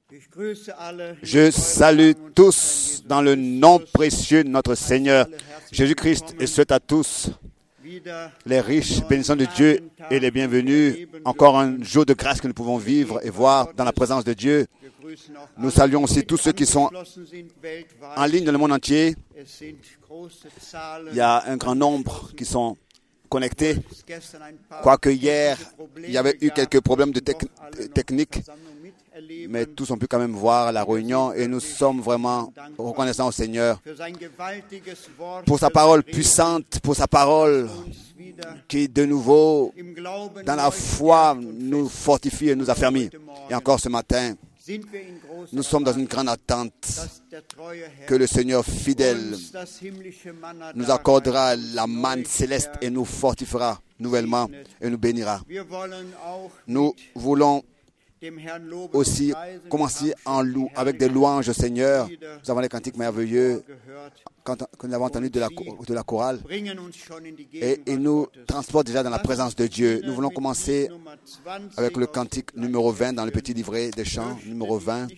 Je salue tous dans le nom précieux de notre Seigneur Jésus-Christ et souhaite à tous les riches bénédictions de Dieu et les bienvenus. Encore un jour de grâce que nous pouvons vivre et voir dans la présence de Dieu. Nous saluons aussi tous ceux qui sont en ligne dans le monde entier. Il y a un grand nombre qui sont connectés. Quoique hier, il y avait eu quelques problèmes de technique, mais tous ont pu quand même voir la réunion et nous sommes vraiment reconnaissants au Seigneur pour sa parole puissante, pour sa parole qui de nouveau dans la foi nous fortifie et nous affermit. Et encore ce matin, nous sommes dans une grande attente que le Seigneur fidèle nous accordera la manne céleste et nous fortifiera nouvellement et nous bénira. Nous voulons aussi commencer avec des louanges au Seigneur. Nous avons les cantiques merveilleux que nous avons entendus de la chorale et ils nous transportent déjà dans la présence de Dieu. Nous voulons commencer avec le cantique numéro 20 dans le petit livret des chants, numéro 20.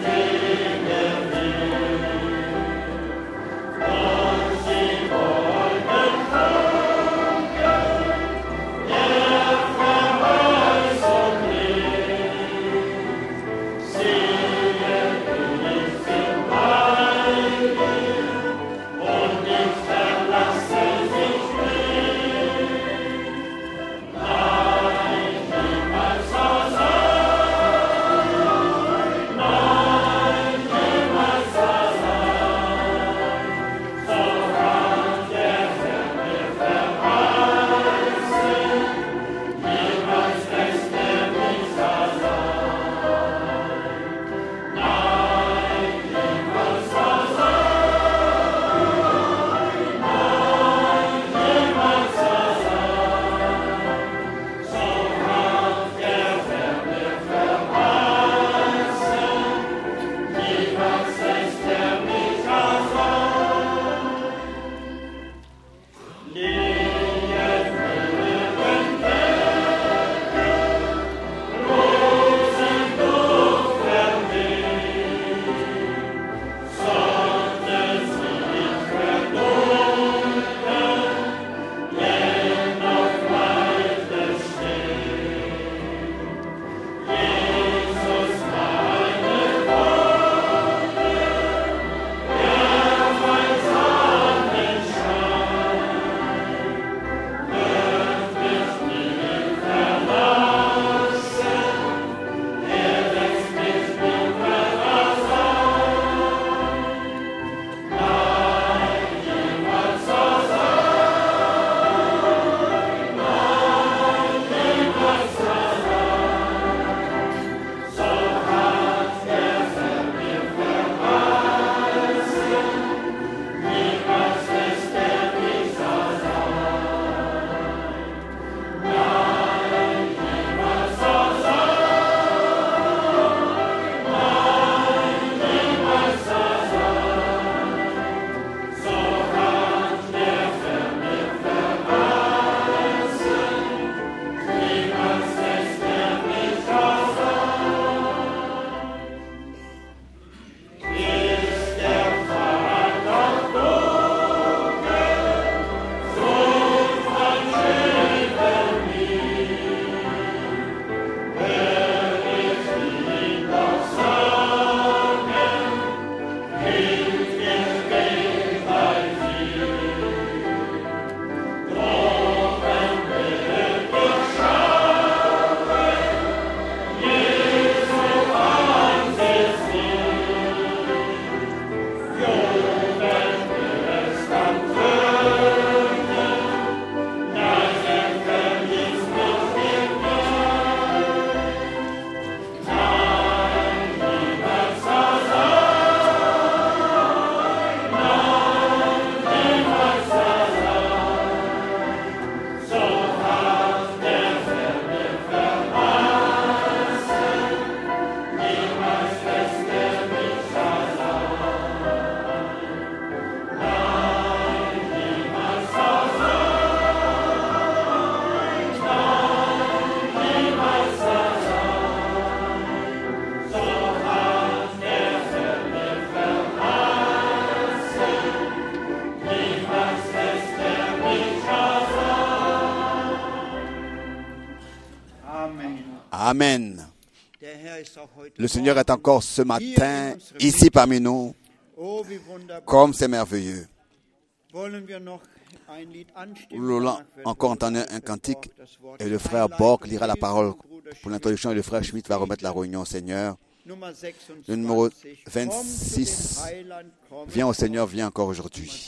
Oh Amen. Le Seigneur est encore ce matin ici parmi nous. Comme c'est merveilleux. Nous allons encore entendre un cantique et le frère Borg lira la parole pour l'introduction et le frère Schmidt va remettre la réunion au Seigneur. Le numéro 26, viens au Seigneur, viens encore aujourd'hui.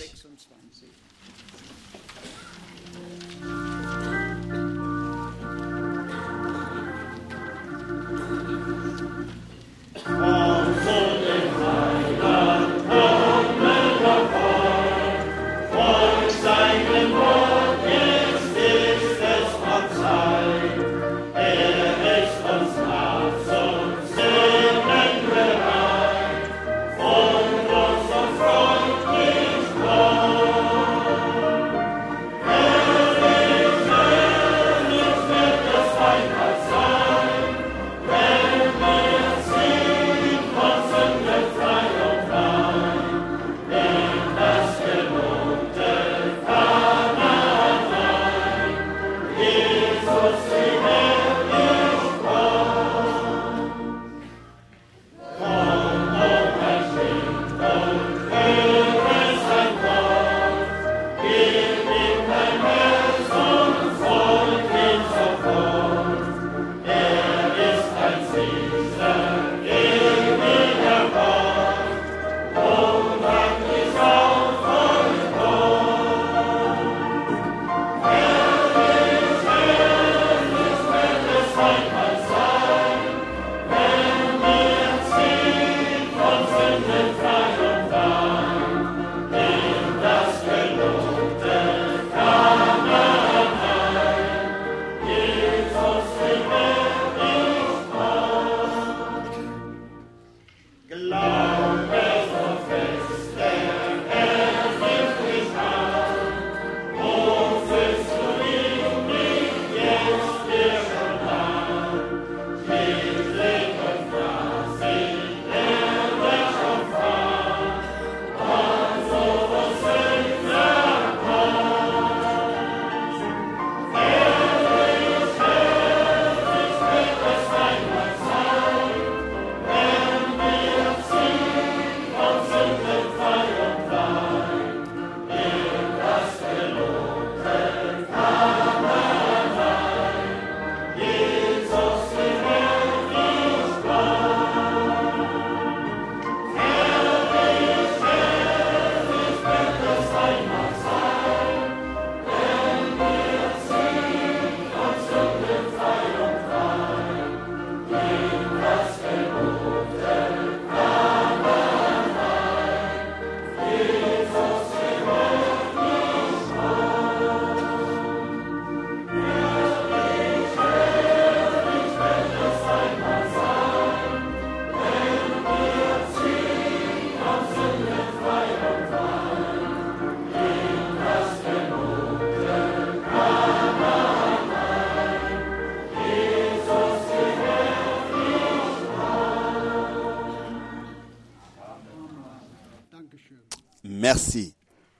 Merci.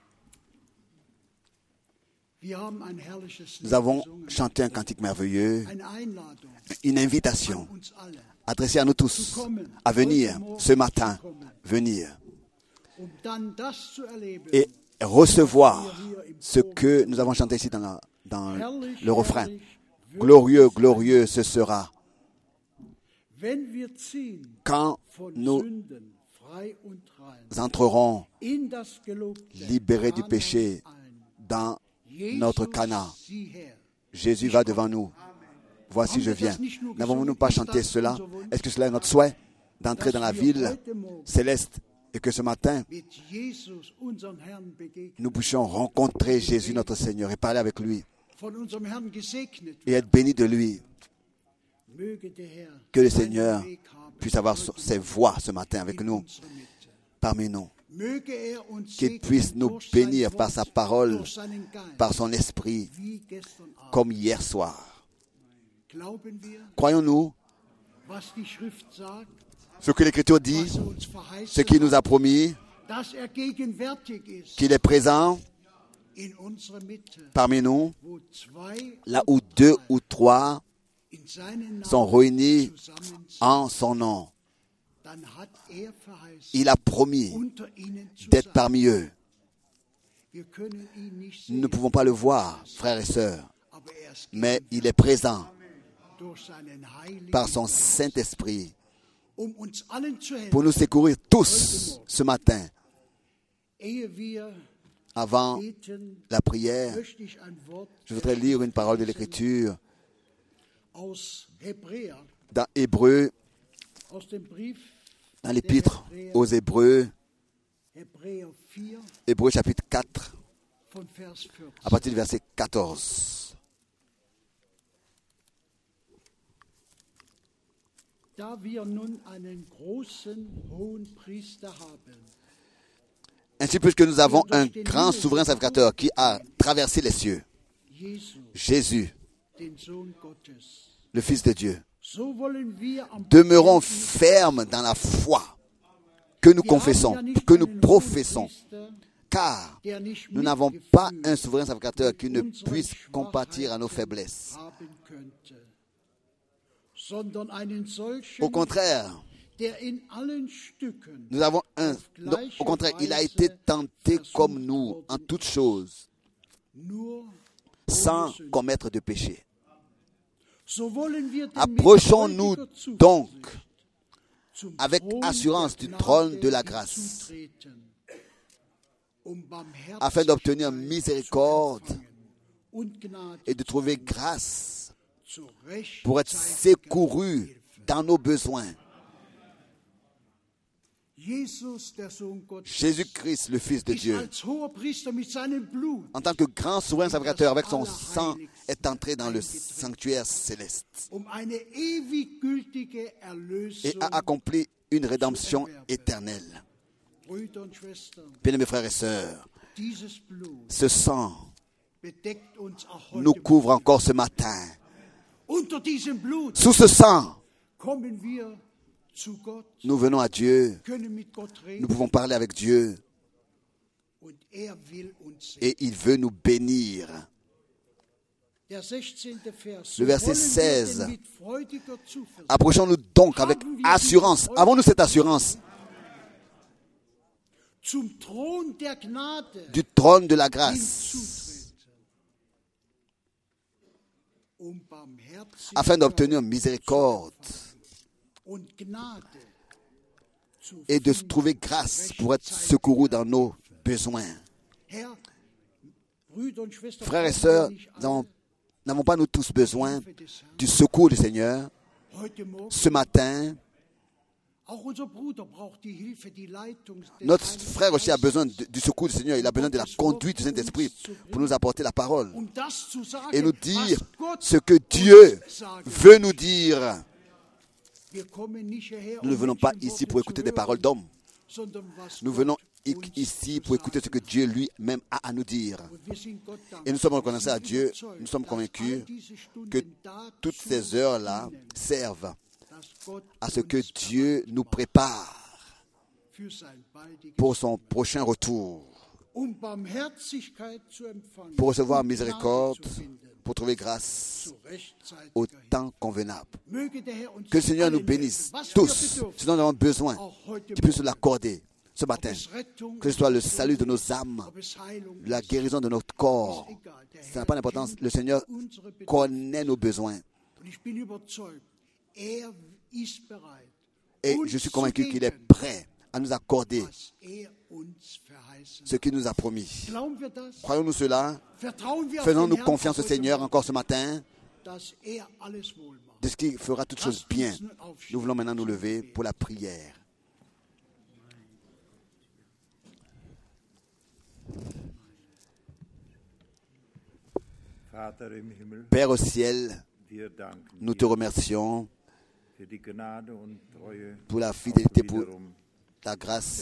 Nous avons chanté un cantique merveilleux, une invitation adressée à nous tous à venir ce matin, venir et recevoir ce que nous avons chanté ici dans le refrain. Glorieux, glorieux ce sera quand nous entrerons libérés du péché dans notre Cana. Jésus va devant nous. Voici, je viens. N'avons-nous pas chanté cela? Est-ce que cela est notre souhait d'entrer dans la ville céleste et que ce matin, nous puissions rencontrer Jésus notre Seigneur et parler avec lui et être bénis de lui? Que le Seigneur puisse avoir ses voix ce matin avec nous, parmi nous. Qu'il puisse nous bénir par sa parole, par son esprit, comme hier soir. Croyons-nous ce que l'Écriture dit, ce qu'il nous a promis, qu'il est présent parmi nous, là où deux ou trois sont réunis en son nom, il a promis d'être parmi eux. Nous ne pouvons pas le voir, frères et sœurs, mais il est présent par son Saint-Esprit pour nous secourir tous ce matin. Avant la prière, je voudrais lire une parole de l'Écriture dans Hébreux, dans l'Épître aux Hébreux, Hébreux chapitre 4, à partir du verset 14. Ainsi, puisque nous avons un grand souverain sacrificateur qui a traversé les cieux, Jésus, le Fils de Dieu, demeurons fermes dans la foi que nous confessons, que nous professons, car nous n'avons pas un souverain sacrificateur qui ne puisse compatir à nos faiblesses. Au contraire, nous avons au contraire, il a été tenté comme nous en toutes choses, sans commettre de péché. Approchons-nous donc avec assurance du trône de la grâce, afin d'obtenir miséricorde et de trouver grâce pour être secouru dans nos besoins. Jésus-Christ, le Fils de Dieu, en tant que grand souverain sacrificateur avec son sang, est entré dans le sanctuaire céleste et a accompli une rédemption éternelle. Bien-aimés frères et sœurs, ce sang nous couvre encore ce matin. Sous ce sang, nous venons à Dieu, nous pouvons parler avec Dieu et il veut nous bénir. Le verset 16. Approchons-nous donc avec assurance. Avons-nous cette assurance du trône de la grâce afin d'obtenir miséricorde et de trouver grâce pour être secouru dans nos besoins. Frères et sœurs, n'avons pas nous tous besoin du secours du Seigneur? Ce matin, notre frère aussi a besoin du secours du Seigneur. Il a besoin de la conduite du Saint-Esprit pour nous apporter la parole et nous dire ce que Dieu veut nous dire. Nous ne venons pas ici pour écouter des paroles d'hommes. Nous venons ici pour écouter ce que Dieu lui-même a à nous dire. Et nous sommes reconnaissants à Dieu, nous sommes convaincus que toutes ces heures-là servent à ce que Dieu nous prépare pour son prochain retour, pour recevoir miséricorde, pour trouver grâce au temps convenable. Que le Seigneur nous bénisse tous. Ce dont nous avons besoin, qu'il puisse nous l'accorder ce matin. Que ce soit le salut de nos âmes, la guérison de notre corps. Ça n'a pas d'importance. Le Seigneur connaît nos besoins. Et je suis convaincu qu'il est prêt à nous accorder ce qu'il nous a promis. Croyons-nous cela? Faisons-nous confiance au Seigneur encore ce matin de ce qu'il fera toutes choses bien. Nous voulons maintenant nous lever pour la prière. Père au ciel, nous te remercions pour la fidélité, pour ta grâce,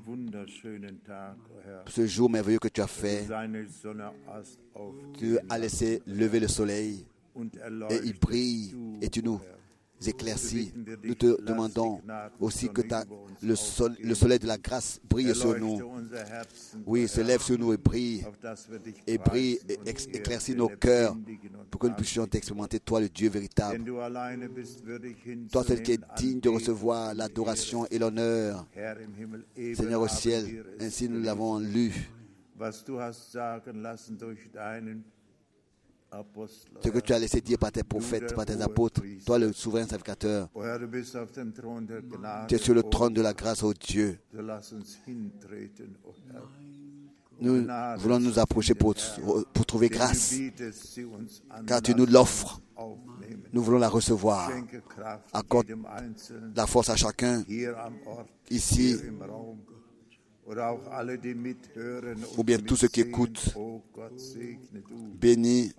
pour ce jour merveilleux que tu as fait. Tu as laissé lever le soleil et il brille et tu nous éclaircis. Nous te demandons aussi que le soleil de la grâce brille sur nous. Oui, se lève sur nous et brille, éclaircis nos cœurs pour que nous puissions t'expérimenter, toi le Dieu véritable. Toi seul qui es digne de recevoir l'adoration et l'honneur, Seigneur au ciel. Ainsi nous l'avons lu. Ce que tu as laissé dire par tes prophètes, par tes apôtres, toi le souverain sacrificateur, tu es sur le trône de la grâce, ô Dieu. Nous voulons nous approcher pour trouver grâce, car tu nous l'offres. Nous voulons la recevoir. Accorde la force à chacun ici, ou bien tous ceux qui écoutent. Bénis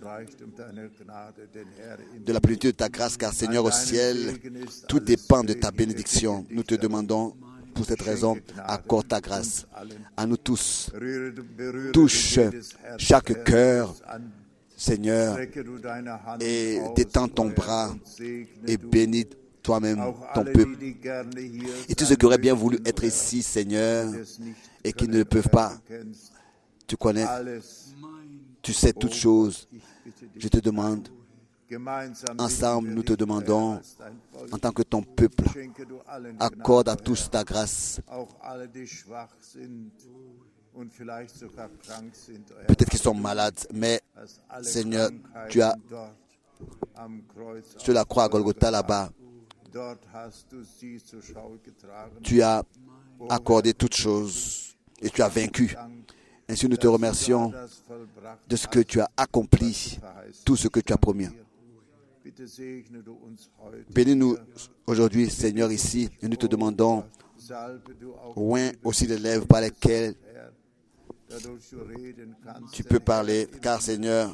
de la plénitude de ta grâce, car Seigneur au ciel, tout dépend de ta bénédiction. Nous te demandons, pour cette raison, accorde ta grâce à nous tous. Touche chaque cœur, Seigneur, et détends ton bras et bénis toi-même ton peuple. Et tous ceux qui auraient bien voulu être ici, Seigneur, et qui ne le peuvent pas, tu connais, tu sais toutes choses. Je te demande, ensemble, nous te demandons, en tant que ton peuple, accorde à tous ta grâce. Peut-être qu'ils sont malades, mais Seigneur, tu as sur la croix à Golgotha là-bas, tu as accordé toutes choses et tu as vaincu. Ainsi, nous te remercions de ce que tu as accompli, tout ce que tu as promis. Bénis-nous aujourd'hui, Seigneur, ici, et nous te demandons, oint aussi les lèvres par lesquelles tu peux parler, car Seigneur,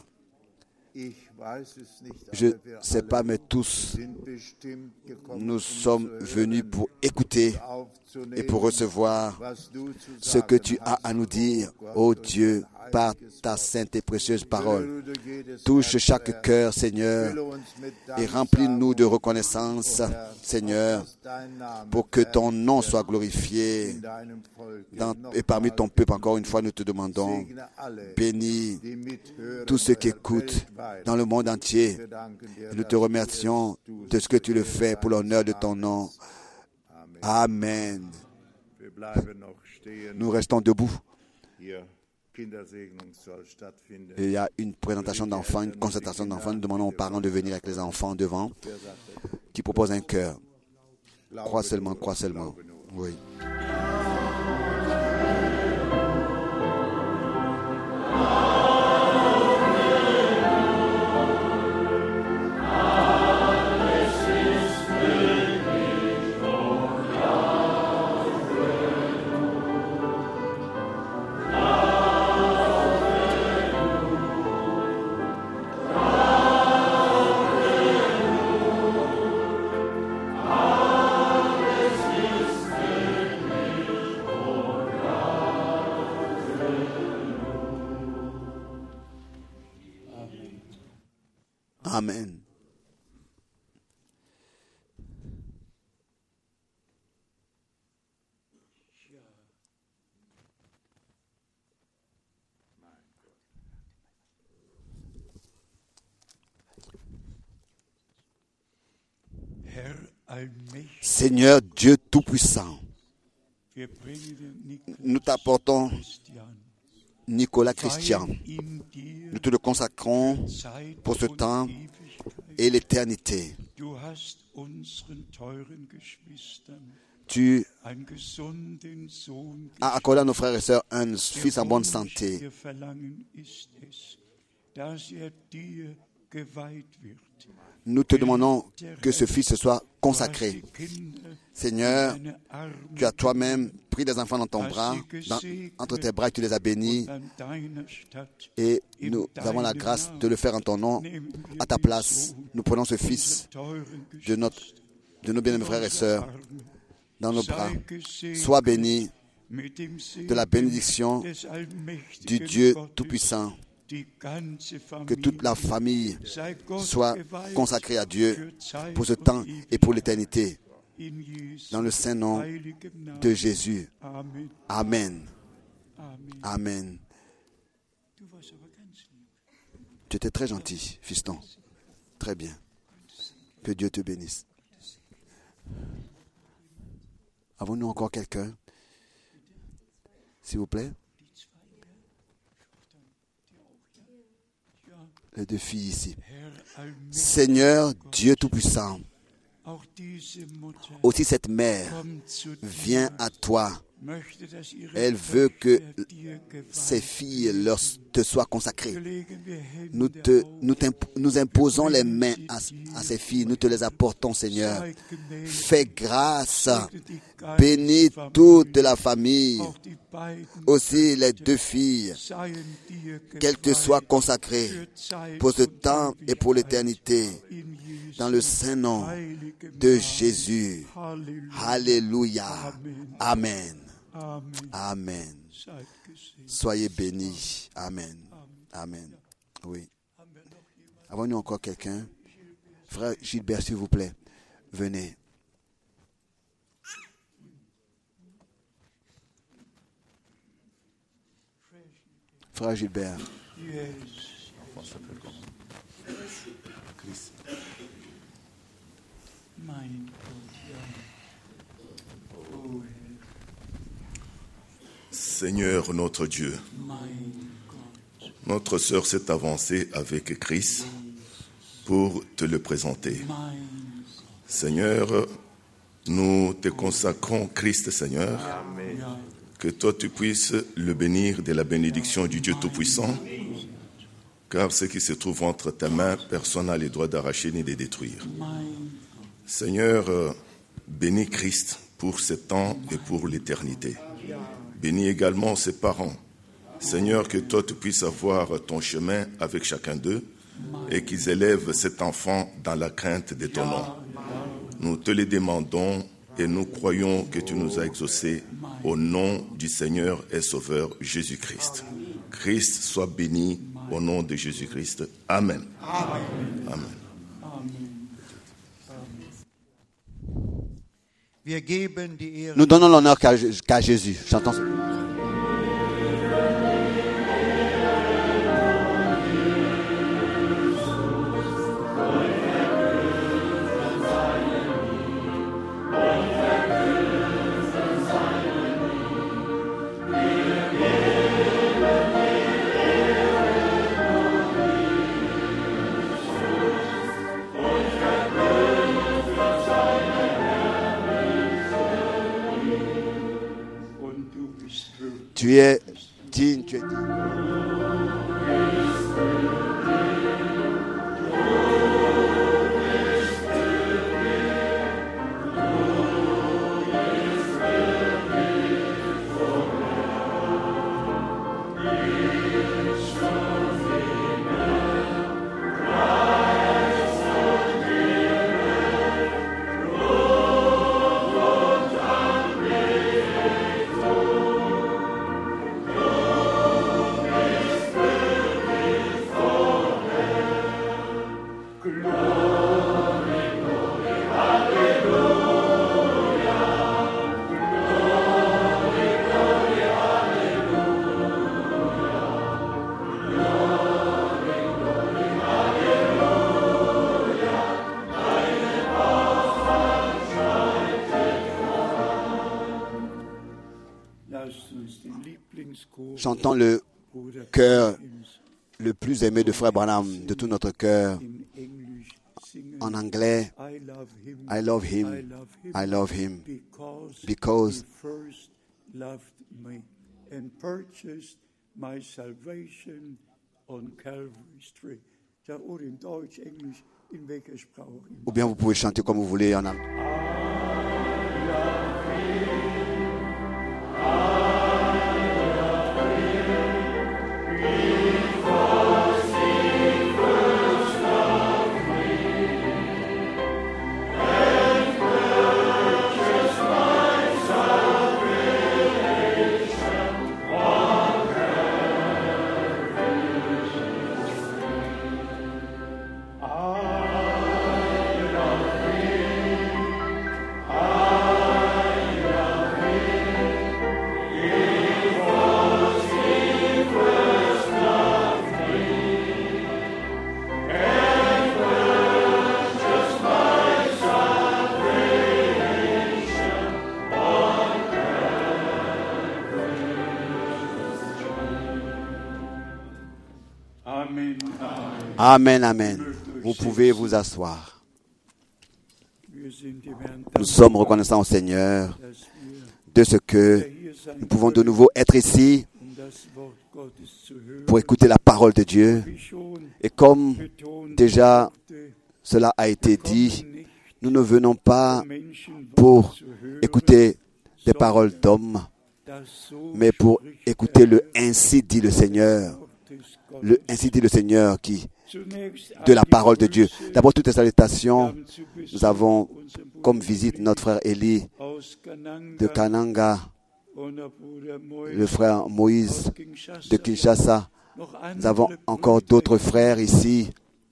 je ne sais pas, mais tous, nous sommes venus pour écouter et pour recevoir ce que tu as à nous dire, ô Dieu, par ta sainte et précieuse parole. Touche chaque cœur, Seigneur, et remplis-nous de reconnaissance, Seigneur, pour que ton nom soit glorifié. Et parmi ton peuple, encore une fois, nous te demandons, bénis tous ceux qui écoutent dans le monde entier. Nous te remercions de ce que tu le fais pour l'honneur de ton nom. Amen. Nous restons debout. Et il y a une présentation d'enfants, une concertation d'enfants. Nous demandons aux parents de venir avec les enfants devant, qui proposent un cœur. Crois seulement, crois seulement. Oui. Amen. Seigneur Dieu Tout-Puissant, nous t'apportons Nicolas Christian. Nous te le consacrons pour ce temps et l'éternité. Tu as accordé à nos frères et sœurs un fils en bonne santé. Nous te demandons que ce fils soit consacré. Seigneur, tu as toi-même pris des enfants dans ton bras, entre tes bras, tu les as bénis, et nous avons la grâce de le faire en ton nom, à ta place. Nous prenons ce fils de nos bien-aimés frères et sœurs dans nos bras. Sois béni de la bénédiction du Dieu Tout-Puissant, Que toute la famille soit consacrée à Dieu pour ce temps et pour l'éternité. Dans le saint nom de Jésus. Amen. Amen. Tu étais très gentil, fiston. Très bien. Que Dieu te bénisse. Avons-nous encore quelqu'un? S'il vous plaît. Les deux filles ici. Seigneur Dieu Tout-Puissant, aussi cette mère vient à toi. Elle veut que ses filles te soient consacrées. Nous imposons les mains à ces filles. Nous te les apportons, Seigneur. Fais grâce. Bénis toute la famille. Aussi les deux filles. Qu'elles te soient consacrées pour ce temps et pour l'éternité. Dans le saint nom de Jésus. Alléluia. Amen. Amen. Soyez bénis. Amen. Amen. Oui. Avons-nous encore quelqu'un? Frère Gilbert, s'il vous plaît, venez. Frère Gilbert. Seigneur notre Dieu, notre sœur s'est avancée avec Christ pour te le présenter. Seigneur, nous te consacrons Christ, Seigneur, que toi tu puisses le bénir de la bénédiction du Dieu Tout-Puissant, car ce qui se trouve entre tes mains, personne n'a le droit d'arracher ni de détruire. Seigneur, bénis Christ pour ce temps et pour l'éternité. Bénis également ses parents. Seigneur, que toi tu puisses avoir ton chemin avec chacun d'eux et qu'ils élèvent cet enfant dans la crainte de ton nom. Nous te le demandons et nous croyons que tu nous as exaucés au nom du Seigneur et Sauveur Jésus-Christ. Christ soit béni au nom de Jésus-Christ. Amen. Amen. Nous donnons l'honneur qu'à Jésus. Chantons. Tu es digne, tu es digne. Chantons le chœur le plus aimé de Frère Branham de tout notre cœur en anglais. I love him, I love him, because first loved me and purchased my salvation on Calvary's tree. Oder in Deutsch, Englisch, in welcher Sprache? Ou bien vous pouvez chanter comme vous voulez en anglais. Amen, amen. Vous pouvez vous asseoir. Nous sommes reconnaissants au Seigneur de ce que nous pouvons de nouveau être ici pour écouter la parole de Dieu. Et comme déjà cela a été dit, nous ne venons pas pour écouter des paroles d'hommes, mais pour écouter le ainsi dit le Seigneur. Le ainsi dit le Seigneur de la parole de Dieu. D'abord, toutes les salutations. Nous avons comme visite notre frère Élie de Kananga, le frère Moïse de Kinshasa. Nous avons encore d'autres frères ici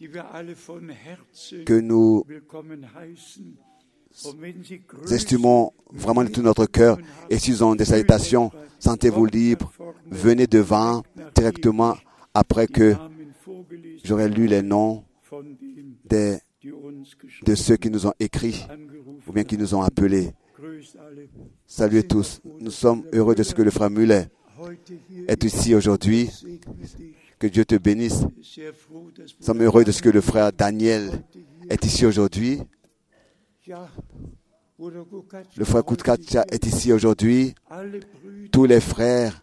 que nous estimons vraiment de tout notre cœur. Et s'ils ont des salutations, sentez-vous libres, venez devant directement après que j'aurai lu les noms de ceux qui nous ont écrits ou bien qui nous ont appelés. Saluez tous. Nous sommes heureux de ce que le frère Muller est ici aujourd'hui. Que Dieu te bénisse. Nous sommes heureux de ce que le frère Daniel est ici aujourd'hui. Le frère Koutkacha est ici aujourd'hui. Tous les frères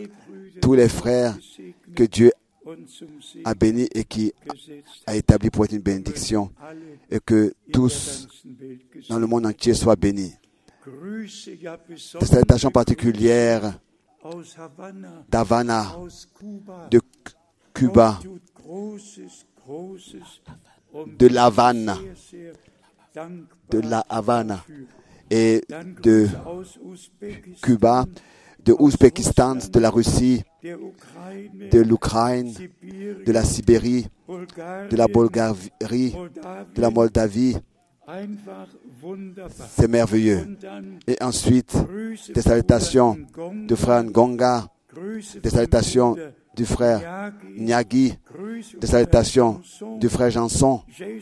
que Dieu a bénis et qui a établi pour être une bénédiction, et que tous dans le monde entier soient bénis. Des salutations particulières d'Havana, de Cuba, de l'Havane, et de Cuba, de Ouzbékistan, de la Russie, de l'Ukraine, de la Sibérie, de la Bulgarie, de la Moldavie. C'est merveilleux. Et ensuite, des salutations du frère Ngonga, des salutations du frère Nyagi, des salutations du frère Gelson,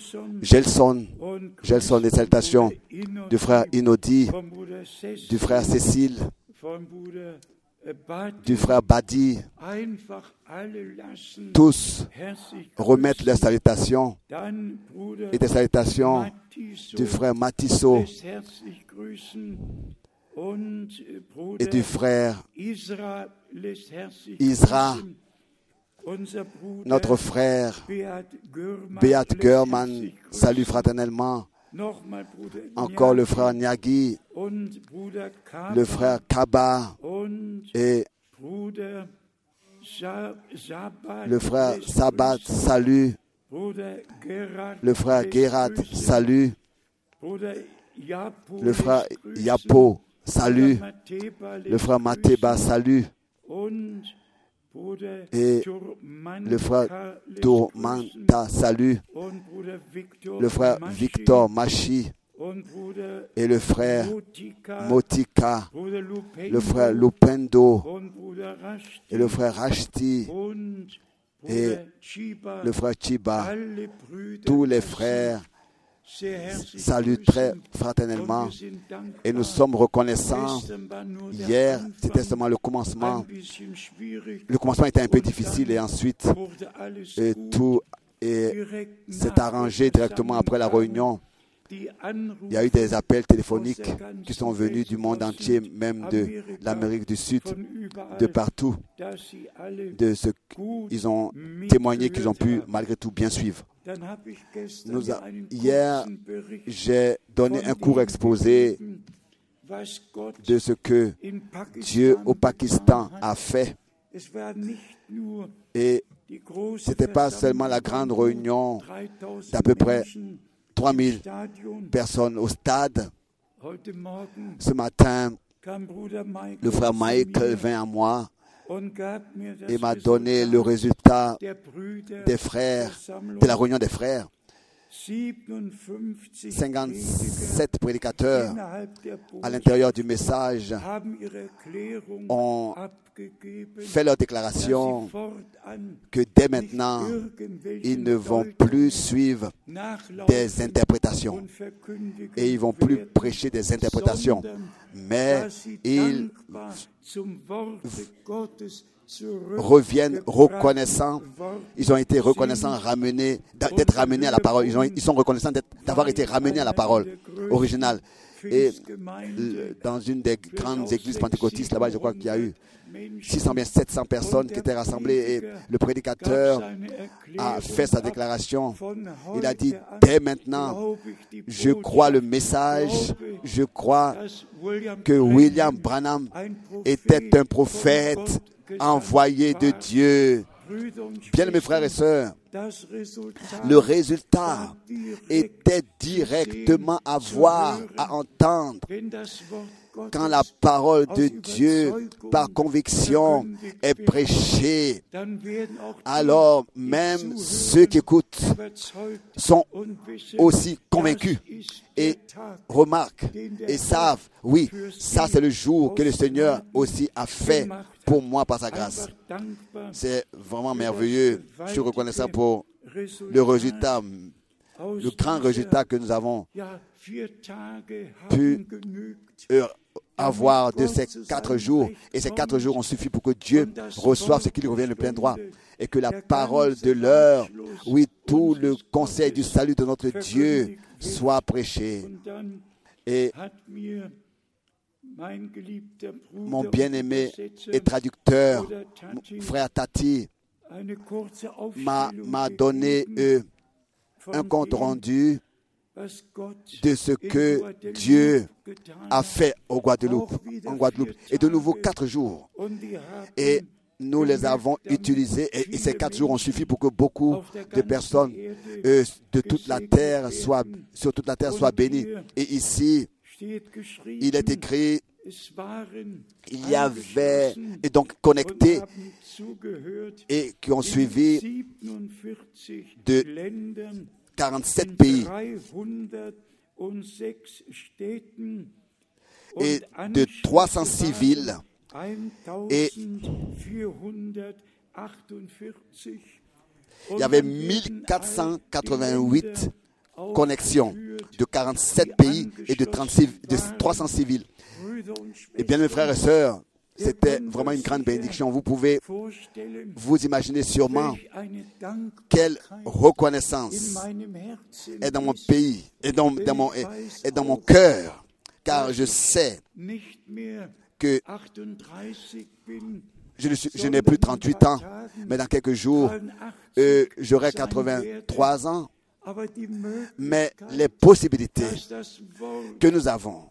des salutations du frère Inodi, du frère Cécile, du frère Badi. Tous remettent leurs salutations et des salutations du frère Matisso et du frère Isra, notre frère Beat German, salue fraternellement. Encore le frère Nyagi, le frère Kaba et le frère Sabat, salue. Le frère Gerat, salue. Le frère Yapo, salue. Le frère Mateba, salue. Et le frère Tourmanta, salue. Le frère Victor Machi et le frère Motika, le frère Lupendo et le frère Rashti et le frère Chiba. Tous les frères saluent très fraternellement et nous sommes reconnaissants. Hier, c'était seulement le commencement. Le commencement était un peu difficile et ensuite tout s'est arrangé directement après la réunion. Il y a eu des appels téléphoniques qui sont venus du monde entier, même de l'Amérique du Sud, de partout. Ils ont témoigné qu'ils ont pu malgré tout bien suivre. Hier, j'ai donné un court exposé de ce que Dieu au Pakistan a fait. Et ce n'était pas seulement la grande réunion d'à peu près 3000 personnes au stade. Ce matin, le frère Michael vint à moi et m'a donné le résultat des frères, de la réunion des frères. 57 prédicateurs à l'intérieur du message ont fait leur déclaration que dès maintenant, ils ne vont plus suivre des interprétations et ils ne vont plus prêcher des interprétations, mais ils reviennent reconnaissants. Ils ont été reconnaissants d'être ramenés à la parole. Ils sont reconnaissants d'avoir été ramenés à la parole originale. Et dans une des grandes églises pentecôtistes, là-bas, je crois qu'il y a eu 600 bien 700 personnes qui étaient rassemblées et le prédicateur a fait sa déclaration. Il a dit, dès maintenant, je crois le message, je crois que William Branham était un prophète envoyé de Dieu. Bien mes frères et sœurs, le résultat était directement à voir, à entendre. Quand la parole de Dieu, par conviction, est prêchée, alors même ceux qui écoutent sont aussi convaincus et remarquent et savent, oui, ça c'est le jour que le Seigneur aussi a fait pour moi par sa grâce. C'est vraiment merveilleux. Je suis reconnaissant pour le résultat, le grand résultat que nous avons pu avoir de ces 4 jours. Et ces 4 jours ont suffi pour que Dieu reçoive ce qui lui revient de plein droit. Et que la parole de l'heure, oui, tout le conseil du salut de notre Dieu soit prêché. Et mon bien-aimé et traducteur, frère Tati, m'a donné un compte rendu de ce que Dieu a fait en Guadeloupe. Et de nouveau 4 jours. Et nous les avons utilisés et ces 4 jours ont suffi pour que beaucoup de personnes de toute la terre sur toute la terre soient bénies. Et ici, il est écrit, il y avait, et donc connectés, et qui ont suivi de 47 pays et de 306 villes et il y avait 1488 connexions de 47 pays et de 306 villes. Et bien mes frères et sœurs, c'était vraiment une grande bénédiction. Vous pouvez vous imaginer sûrement quelle reconnaissance est dans mon pays, est dans mon cœur, car je sais que je n'ai plus 38 ans, mais dans quelques jours, j'aurai 83 ans. Mais les possibilités que nous avons,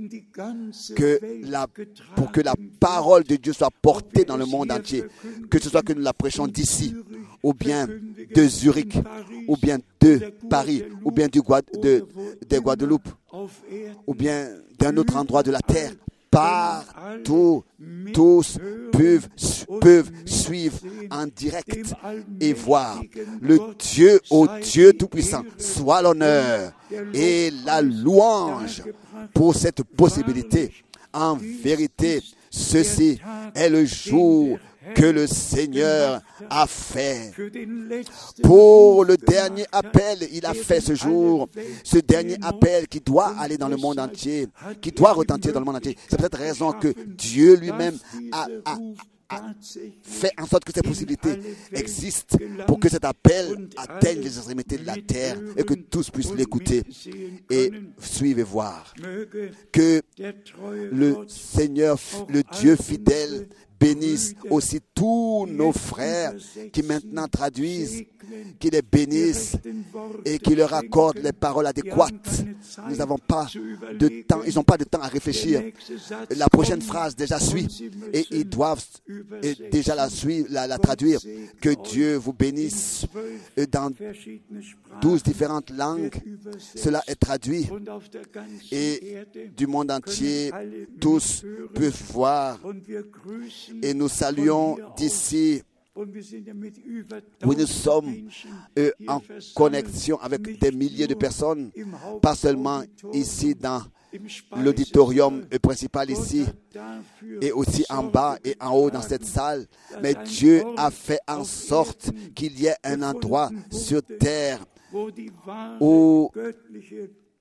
pour que la parole de Dieu soit portée dans le monde entier, que ce soit que nous la prêchons d'ici, ou bien de Zurich, ou bien de Paris, ou bien de Guadeloupe, ou bien d'un autre endroit de la terre, partout, tous peuvent suivre en direct et voir le Dieu, ô Dieu Tout-Puissant, soit l'honneur et la louange pour cette possibilité. En vérité, ceci est le jour que le Seigneur a fait. Pour le dernier appel, il a fait ce jour, ce dernier appel qui doit aller dans le monde entier, qui doit retentir dans le monde entier. C'est peut-être raison que Dieu lui-même a fait en sorte que ces possibilités existent pour que cet appel atteigne les extrémités de la terre et que tous puissent l'écouter et suivre et voir. Que le Seigneur, le Dieu fidèle, bénisse aussi tous nos frères qui maintenant traduisent, qui les bénissent et qui leur accordent les paroles adéquates. Nous n'avons pas de temps, ils n'ont pas de temps à réfléchir. La prochaine phrase déjà suit et ils doivent déjà la traduire. Que Dieu vous bénisse dans 12 différentes langues. Cela est traduit et du monde entier, tous peuvent voir. Et nous saluons d'ici, où nous sommes en connexion avec des milliers de personnes, pas seulement ici dans l'auditorium principal ici, et aussi en bas et en haut dans cette salle, mais Dieu a fait en sorte qu'il y ait un endroit sur terre où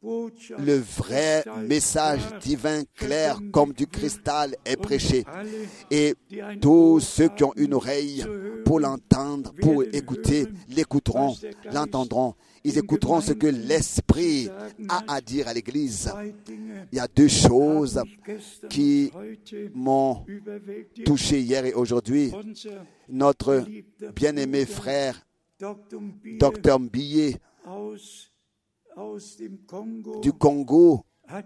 le vrai message divin clair comme du cristal est prêché. Et tous ceux qui ont une oreille pour l'entendre, pour écouter, l'écouteront, l'entendront. Ils écouteront ce que l'Esprit a à dire à l'Église. Il y a deux choses qui m'ont touché hier et aujourd'hui. Notre bien-aimé frère, Dr Mbiye, du Congo,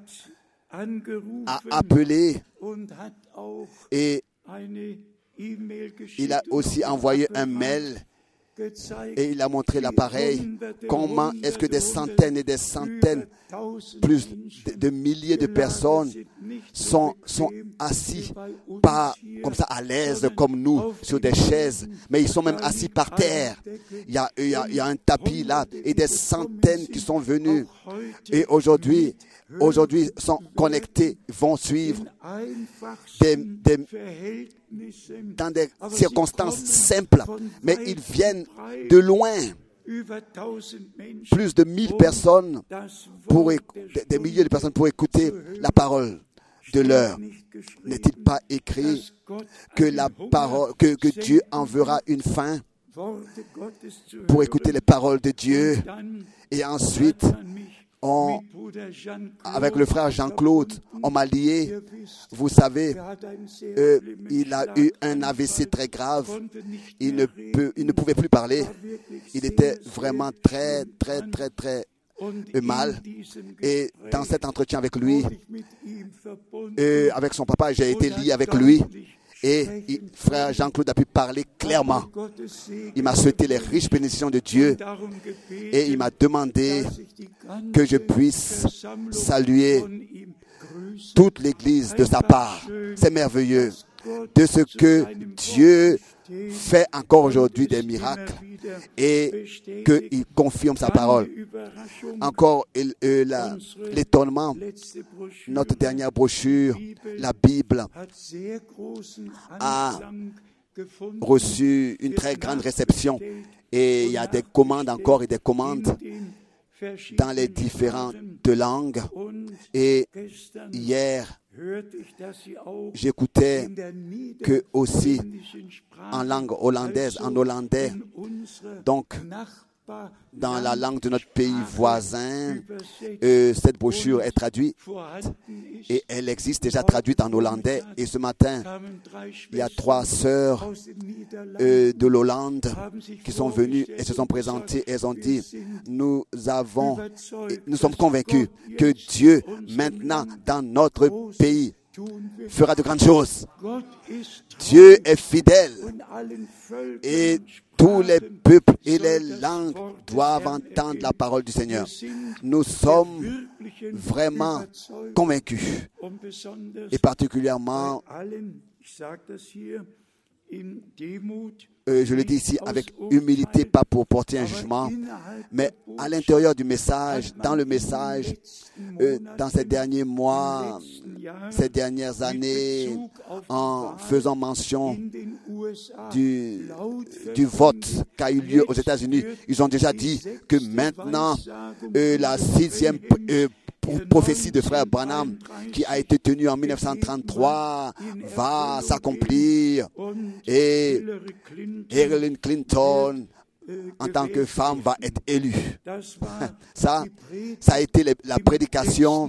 a appelé et il a aussi envoyé un mail et il a montré l'appareil. Comment est-ce que des centaines et des centaines, plus de milliers de personnes sont assis, pas comme ça à l'aise comme nous, sur des chaises, mais ils sont même assis par terre. Il y a un tapis là et des centaines qui sont venus et aujourd'hui sont connectés, vont suivre dans des circonstances simples, mais ils viennent de loin. Plus de 1000 personnes, des milliers de personnes pour écouter la parole de l'heure. N'est-il pas écrit que la parole, que Dieu enverra une fin pour écouter les paroles de Dieu? Et ensuite, avec le frère Jean-Claude, on m'a lié. Vous savez, il a eu un AVC très grave. Il ne pouvait plus parler. Il était vraiment très mal. Et dans cet entretien avec lui, avec son papa, j'ai été lié avec lui. Et frère Jean-Claude a pu parler clairement. Il m'a souhaité les riches bénédictions de Dieu et il m'a demandé que je puisse saluer toute l'Église de sa part. C'est merveilleux de ce que Dieu fait encore aujourd'hui des miracles et qu'il confirme sa parole. Encore l'étonnement, notre dernière brochure, la Bible, a reçu une très grande réception et il y a des commandes encore et des commandes dans les différentes langues. Et hier, j'écoutais que aussi en langue hollandaise, en hollandais, donc dans la langue de notre pays voisin, cette brochure est traduite et elle existe déjà traduite en hollandais. Et ce matin, il y a 3 sœurs de l'Hollande qui sont venues et se sont présentées. Elles ont dit, nous sommes convaincus que Dieu, maintenant, dans notre pays, fera de grandes choses. Dieu est fidèle et tous les peuples et les langues doivent entendre la parole du Seigneur. Nous sommes vraiment convaincus et particulièrement, je le dis ici avec humilité, pas pour porter un jugement, mais à l'intérieur du message, dans le message, dans ces derniers mois, ces dernières années, en faisant mention du vote qui a eu lieu aux États-Unis, ils ont déjà dit que maintenant, la 6e prophétie de frère Branham qui a été tenue en 1933 va s'accomplir et Hillary Clinton en tant que femme va être élue. Ça a été la prédication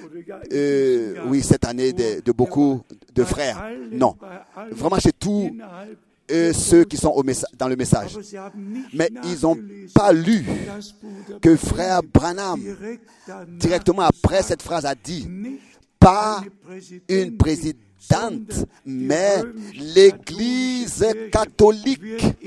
cette année de beaucoup de frères. Non, vraiment chez tous ceux qui sont dans le message. Mais ils n'ont pas lu que frère Branham, directement après cette phrase, a dit pas une présidente, mais l'Église catholique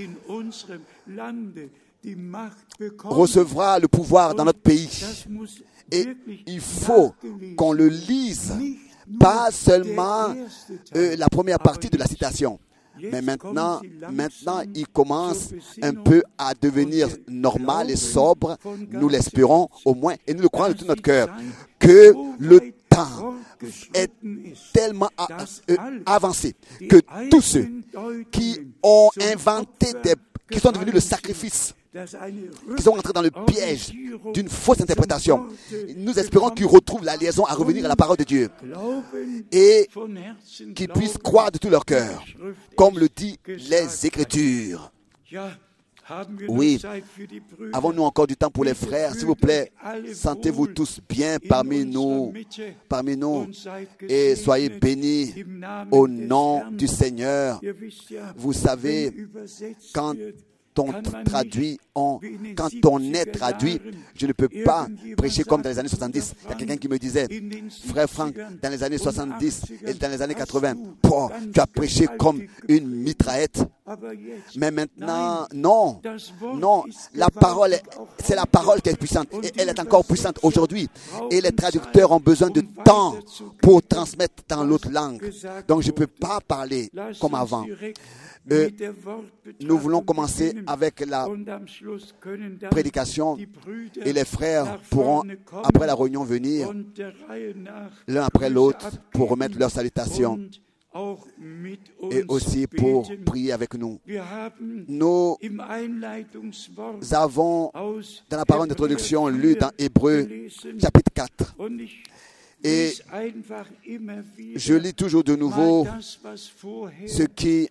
recevra le pouvoir dans notre pays. Et il faut qu'on le lise, pas seulement la première partie de la citation. Mais maintenant, il commence un peu à devenir normal et sobre. Nous l'espérons au moins, et nous le croyons de tout notre cœur, que le temps est tellement avancé que tous ceux qui ont inventé qui sont devenus le sacrifice qui sont entrés dans le piège d'une fausse interprétation. Nous espérons qu'ils retrouvent la liaison à revenir à la parole de Dieu et qu'ils puissent croire de tout leur cœur, comme le dit les Écritures. Oui, avons-nous encore du temps pour les frères? S'il vous plaît, sentez-vous tous bien parmi nous et soyez bénis au nom du Seigneur. Vous savez, quand on est traduit, je ne peux pas prêcher comme dans les années 70. Il y a quelqu'un qui me disait, frère Franck, dans les années 70 et dans les années 80, tu as prêché comme une mitraillette. Mais maintenant, non, la parole, c'est la parole qui est puissante et elle est encore puissante aujourd'hui. Et les traducteurs ont besoin de temps pour transmettre dans l'autre langue. Donc je ne peux pas parler comme avant. Nous voulons commencer avec la prédication et les frères pourront, après la réunion, venir l'un après l'autre pour remettre leurs salutations et aussi pour prier avec nous. Nous avons, dans la parole d'introduction, lu dans Hébreux chapitre 4. Et je lis toujours de nouveau ce qui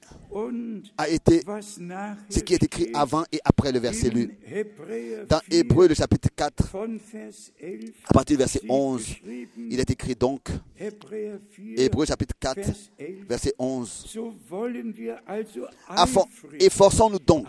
est écrit avant et après le verset lu. Dans Hébreux, le chapitre 4, à partir du verset 11, il est écrit donc, Hébreux chapitre 4, verset 11. Efforçons-nous donc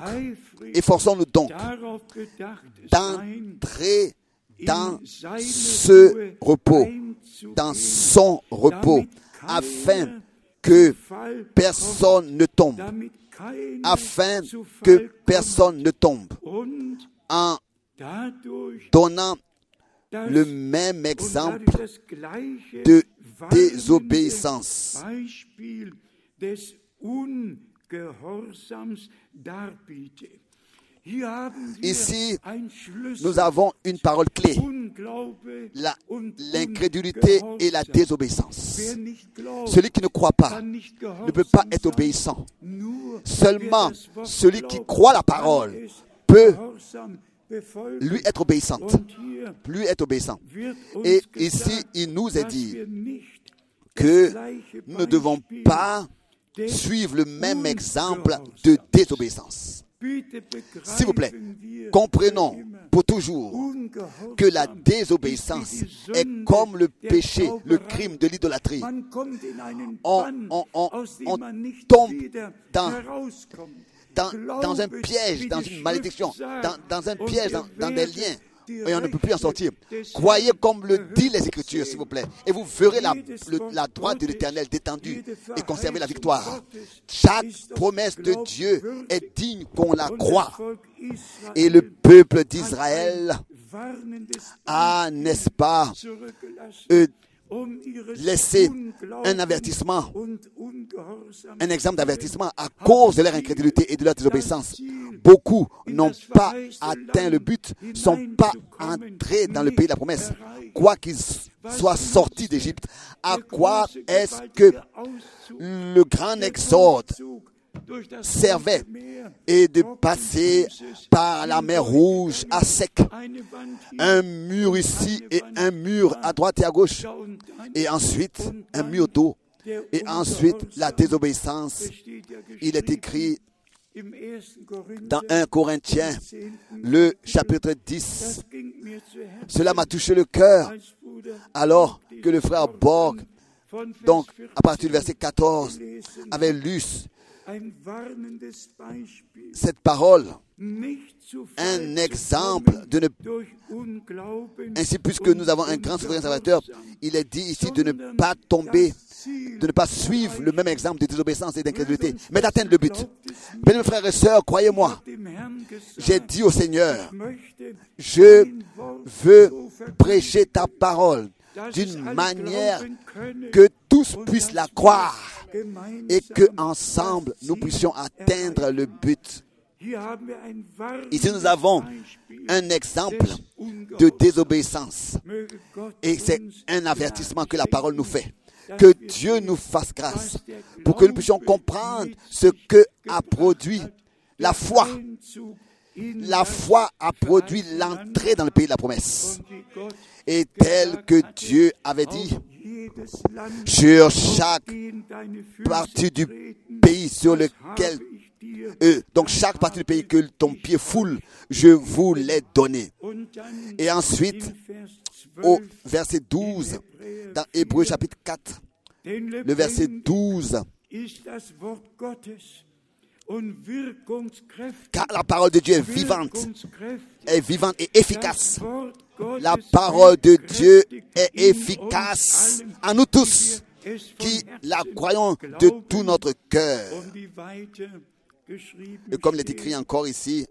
d'entrer dans ce repos, dans son repos, afin que personne ne tombe, en donnant le même exemple de désobéissance. Ici, nous avons une parole clé, l'incrédulité et la désobéissance. Celui qui ne croit pas ne peut pas être obéissant. Seulement, celui qui croit la parole peut lui être obéissant. Et ici, il nous est dit que nous ne devons pas suivre le même exemple de désobéissance. S'il vous plaît, comprenons pour toujours que la désobéissance est comme le péché, le crime de l'idolâtrie. On tombe dans un piège, dans une malédiction, dans un piège, dans des liens. Et on ne peut plus en sortir. Croyez comme le dit les Écritures, s'il vous plaît. Et vous verrez la droite de l'Éternel détendue et conserver la victoire. Chaque promesse de Dieu est digne qu'on la croie. Et le peuple d'Israël a, n'est-ce pas, laissé un avertissement, un exemple d'avertissement à cause de leur incrédulité et de leur désobéissance. Beaucoup n'ont pas atteint le but, ne sont pas entrés dans le pays de la promesse, quoi qu'ils soient sortis d'Égypte. À quoi est-ce que le grand exode servait et de passer par la mer Rouge à sec, un mur ici et un mur à droite et à gauche, et ensuite un mur d'eau, et ensuite la désobéissance. Il est écrit dans 1 Corinthiens, le chapitre 10. Cela m'a touché le cœur alors que le frère Borg, donc à partir du verset 14, avait lu cette parole, un exemple de ne... Ainsi, puisque nous avons un grand souverain salvateur, il est dit ici de ne pas tomber, de ne pas suivre le même exemple de désobéissance et d'incrédulité, mais d'atteindre le but. Bien, mes frères et sœurs, croyez-moi, j'ai dit au Seigneur, je veux prêcher ta parole d'une manière que tous puissent la croire et que ensemble nous puissions atteindre le but. Ici, nous avons un exemple de désobéissance et c'est un avertissement que la parole nous fait. Que Dieu nous fasse grâce pour que nous puissions comprendre ce que a produit la foi la foi a produit l'entrée dans le pays de la promesse. Et tel que Dieu avait dit, sur chaque partie du pays sur lequel, donc chaque partie du pays que ton pied foule, je vous l'ai donné. Et ensuite, au verset 12, dans Hébreux chapitre 4, le verset 12, car la parole de Dieu est vivante et efficace. La parole de Dieu est efficace à nous tous qui la croyons de tout notre cœur. Et comme il est écrit encore ici,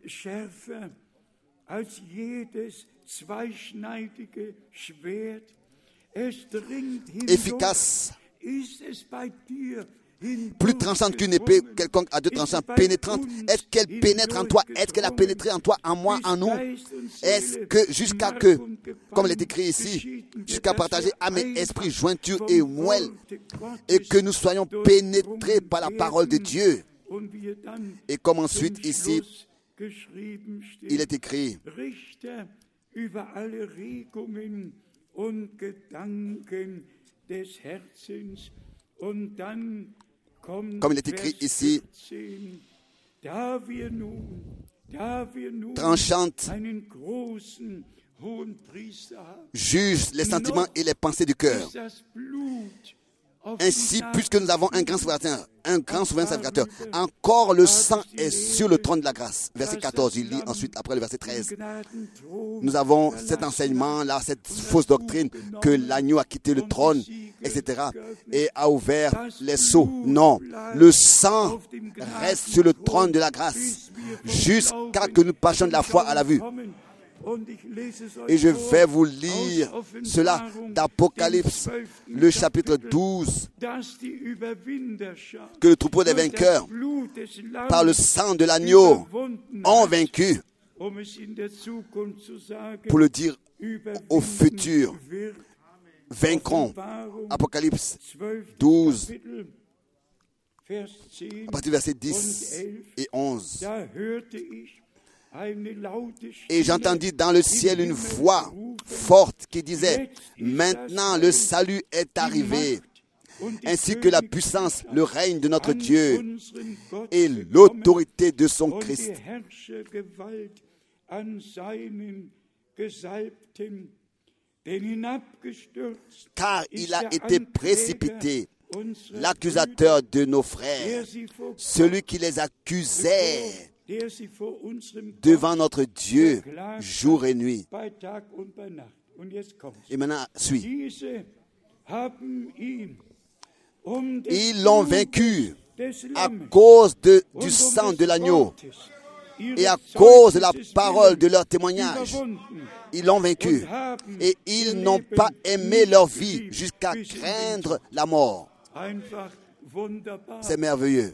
efficace, plus tranchante qu'une épée quelconque à deux tranchants, pénétrante. Est-ce qu'elle pénètre en toi? Est-ce qu'elle a pénétré en toi, en moi, en nous? Est-ce que jusqu'à que, comme il est écrit ici, jusqu'à partager âme et esprit, jointure et moelle, et que nous soyons pénétrés par la parole de Dieu? Et comme ensuite ici, il est écrit, comme il est écrit ici, tranchante, juge les sentiments et les pensées du cœur. Ainsi, puisque nous avons un grand souverain sacrificateur, encore le sang est sur le trône de la grâce. Verset 14, il lit ensuite après le verset 13. Nous avons cet enseignement-là, cette fausse doctrine que l'agneau a quitté le trône, etc. et a ouvert les sceaux. Non, le sang reste sur le trône de la grâce jusqu'à que nous passions de la foi à la vue. Et je vais vous lire cela d'Apocalypse, le chapitre 12, que le troupeau des vainqueurs, par le sang de l'agneau, ont vaincu, pour le dire au futur, vaincront. Apocalypse 12, à partir du verset 10 et 11. Et j'entendis dans le ciel une voix forte qui disait, maintenant le salut est arrivé, ainsi que la puissance, le règne de notre Dieu et l'autorité de son Christ. Car il a été précipité, l'accusateur de nos frères, celui qui les accusait devant notre Dieu jour et nuit. Et maintenant, suit. Ils l'ont vaincu à cause du sang de l'agneau et à cause de la parole de leur témoignage. Ils l'ont vaincu et ils n'ont pas aimé leur vie jusqu'à craindre la mort. C'est merveilleux.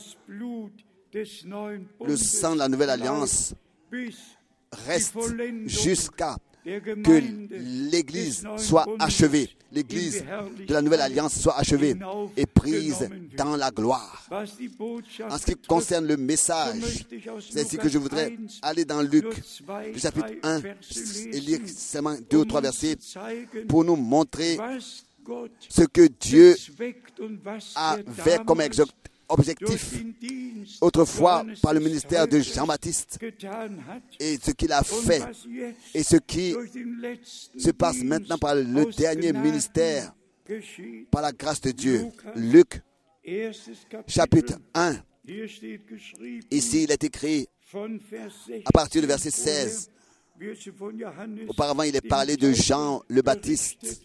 Le sang de la nouvelle alliance reste jusqu'à que l'Église soit achevée. L'Église de la nouvelle alliance soit achevée et prise dans la gloire. En ce qui concerne le message, c'est ainsi que je voudrais aller dans Luc, le chapitre 1, et lire seulement 2 ou 3 versets pour nous montrer ce que Dieu avait comme objectif autrefois par le ministère de Jean-Baptiste et ce qu'il a fait et ce qui se passe maintenant par le dernier ministère par la grâce de Dieu. Luc chapitre 1, ici il est écrit à partir du verset 16. Auparavant il est parlé de Jean le Baptiste,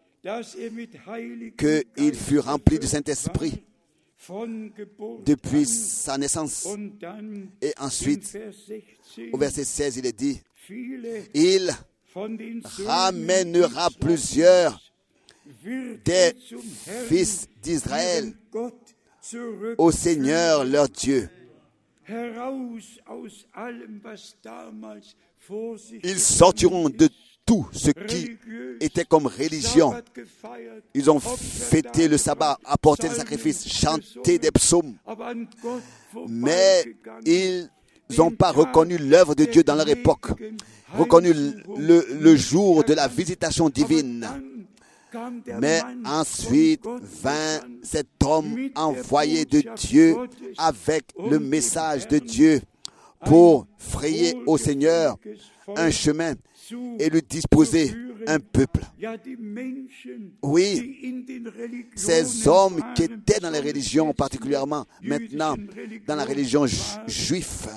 qu'il fut rempli du Saint-Esprit depuis sa naissance. Et ensuite, au verset 16, il est dit, il ramènera plusieurs des fils d'Israël au Seigneur leur Dieu. Ils sortiront de tout ce qui était comme religion. Ils ont fêté le sabbat, apporté des sacrifices, chanté des psaumes. Mais ils n'ont pas reconnu l'œuvre de Dieu dans leur époque, reconnu le jour de la visitation divine. Mais ensuite vint cet homme envoyé de Dieu avec le message de Dieu pour frayer au Seigneur un chemin et lui disposer un peuple. Oui, ces hommes qui étaient dans les religions, particulièrement maintenant dans la religion juive,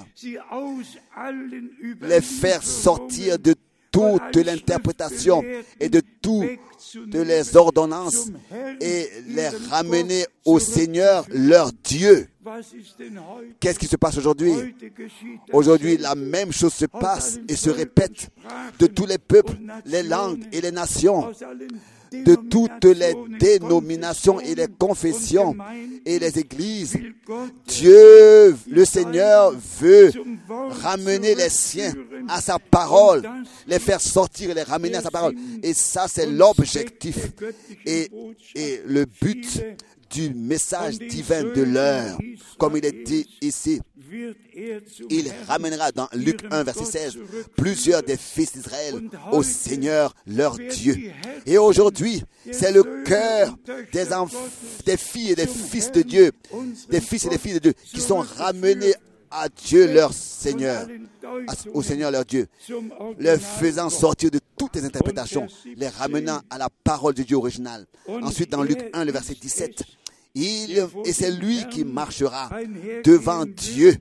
les faire sortir de toute l'interprétation et de toutes les ordonnances et les ramener au Seigneur, leur Dieu. Qu'est-ce qui se passe aujourd'hui? Aujourd'hui, la même chose se passe et se répète de tous les peuples, les langues et les nations, de toutes les dénominations et les confessions et les églises. Dieu, le Seigneur, veut ramener les siens à sa parole, les faire sortir et les ramener à sa parole. Et ça, c'est l'objectif et le but du message divin de l'heure. Comme il est dit ici, il ramènera dans Luc 1, verset 16, plusieurs des fils d'Israël au Seigneur leur Dieu. Et aujourd'hui, c'est le cœur des filles et des fils de Dieu, des fils et des filles de Dieu qui sont ramenés à Dieu leur Seigneur, au Seigneur leur Dieu, les faisant sortir de toutes les interprétations, les ramenant à la parole de Dieu originale. Ensuite, dans Luc 1, le verset 17, et c'est lui qui marchera devant Dieu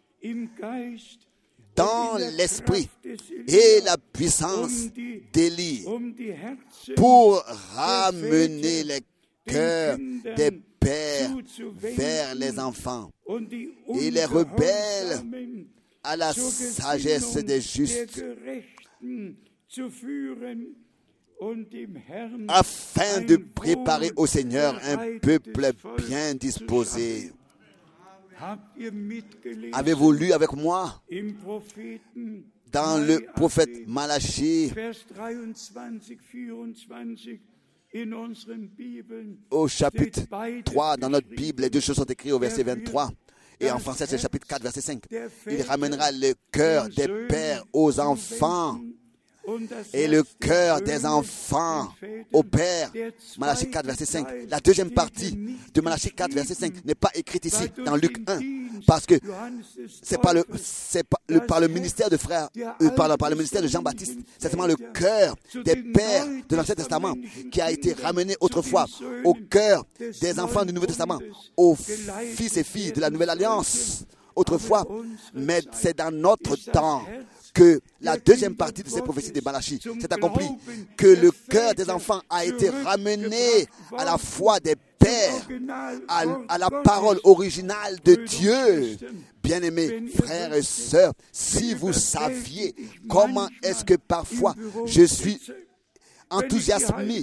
dans l'esprit et la puissance d'Élie pour ramener les cœurs des pères vers les enfants et les rebelles à la sagesse des justes, afin de préparer au Seigneur un peuple bien disposé. Avez-vous lu avec moi dans le prophète Malachie, au chapitre 3 dans notre Bible, les deux choses sont écrites au verset 23. Et en français, c'est le chapitre 4, verset 5. Il ramènera le cœur des pères aux enfants et le cœur des enfants au Père. Malachie 4, verset 5. La deuxième partie de Malachie 4, verset 5 n'est pas écrite ici dans Luc 1, parce que c'est par le ministère de frère, par le ministère de Jean-Baptiste. C'est seulement le cœur des pères de l'Ancien Testament qui a été ramené autrefois au cœur des enfants du Nouveau Testament, aux fils et filles de la Nouvelle Alliance autrefois. Mais c'est dans notre temps que la deuxième partie de ces prophéties de Malachie s'est accomplie, que le cœur des enfants a été ramené à la foi des pères, à la parole originale de Dieu. Bien-aimés frères et sœurs, si vous saviez comment est-ce que parfois je suis enthousiasmé,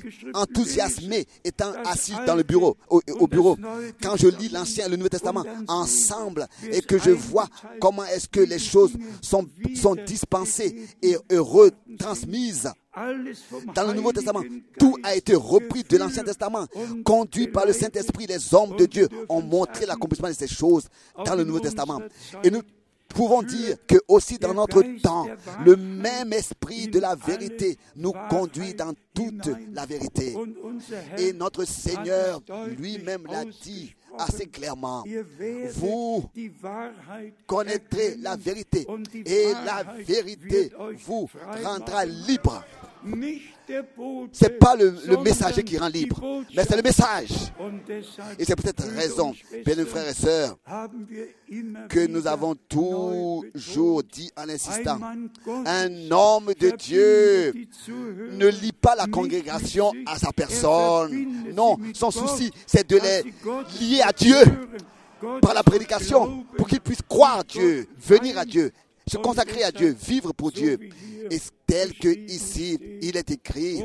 étant assis dans le bureau, au bureau, quand je lis l'Ancien et le Nouveau Testament ensemble et que je vois comment est-ce que les choses sont dispensées et retransmises. Dans le Nouveau Testament, tout a été repris de l'Ancien Testament. Conduit par le Saint-Esprit, les hommes de Dieu ont montré l'accomplissement de ces choses dans le Nouveau Testament. Et nous pouvons dire que aussi dans notre temps, le même esprit de la vérité nous conduit dans toute la vérité. Et notre Seigneur lui-même l'a dit assez clairement. Vous connaîtrez la vérité et la vérité vous rendra libre. Ce n'est pas le messager qui rend libre, mais c'est le message. Et c'est pour cette raison, bien frères et sœurs, que nous avons toujours dit en insistant, un homme de Dieu ne lie pas la congrégation à sa personne. Non, son souci, c'est de les lier à Dieu par la prédication, pour qu'ils puissent croire Dieu, venir à Dieu, se consacrer à Dieu, vivre pour Dieu. Et tel que ici, il est écrit,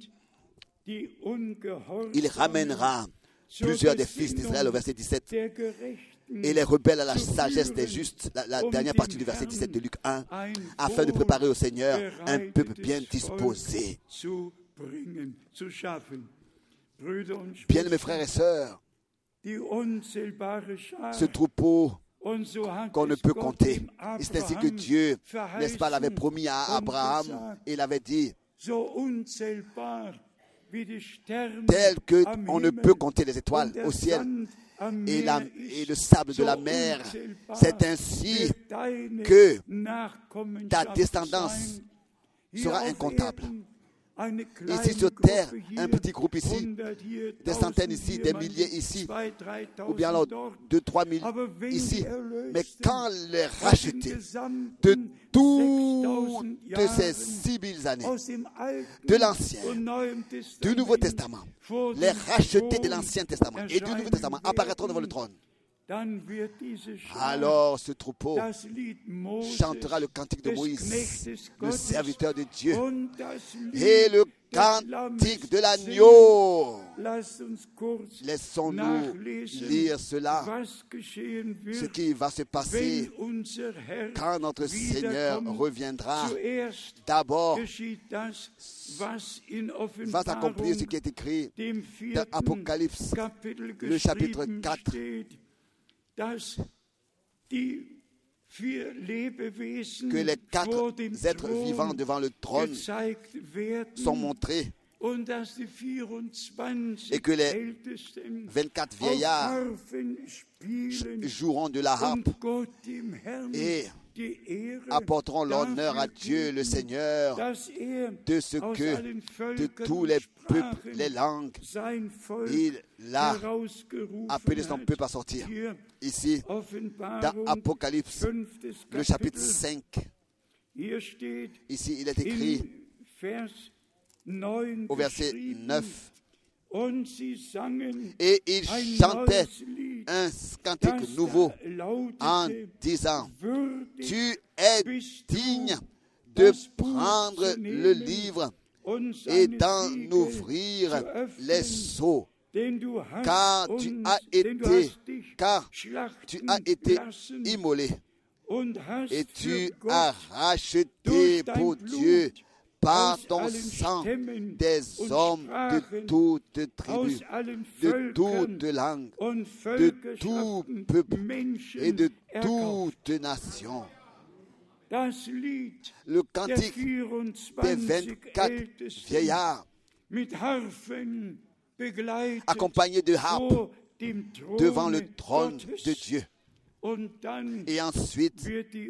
il ramènera plusieurs des fils d'Israël au verset 17 et les rebelles à la sagesse des justes, la dernière partie du verset 17 de Luc 1, afin de préparer au Seigneur un peuple bien disposé. Bien mes frères et sœurs, ce troupeau qu'on ne peut compter. Et c'est ainsi que Dieu, n'est-ce pas, l'avait promis à Abraham. Et il avait dit, tel qu'on ne peut compter les étoiles au ciel et le sable de la mer, c'est ainsi que ta descendance sera incontable. Ici sur terre, un petit groupe ici, des centaines ici, des milliers ici, ou bien alors 2-3 000 ici. Mais quand les rachetés de toutes ces 6 000 années, de l'Ancien, du Nouveau Testament, les rachetés de l'Ancien Testament et du Nouveau Testament apparaîtront devant le trône, alors ce troupeau chantera le cantique de Moïse, le serviteur de Dieu, et le cantique de l'agneau. Laissons-nous lire cela, ce qui va se passer quand notre Seigneur reviendra. D'abord, va s'accomplir ce qui est écrit dans Apocalypse, le chapitre 4, que les 4 êtres vivants devant le trône sont montrés et que les 24 vieillards joueront de la harpe et apporteront l'honneur à Dieu le Seigneur de ce que de tous les peuples, les langues, il l'a appelé son peuple à sortir. Ici, dans Apocalypse, le chapitre 5, ici il est écrit au verset 9, et ils chantaient un cantique nouveau en disant, tu es digne de prendre le livre et d'en ouvrir les sceaux, car tu as été immolé et tu as racheté pour Dieu par ton sang des hommes de toute tribu, de toute langue, de tout peuple et de toute nation. Le cantique des 24 vieillards, accompagné de harpes, devant le trône de Dieu. Et ensuite,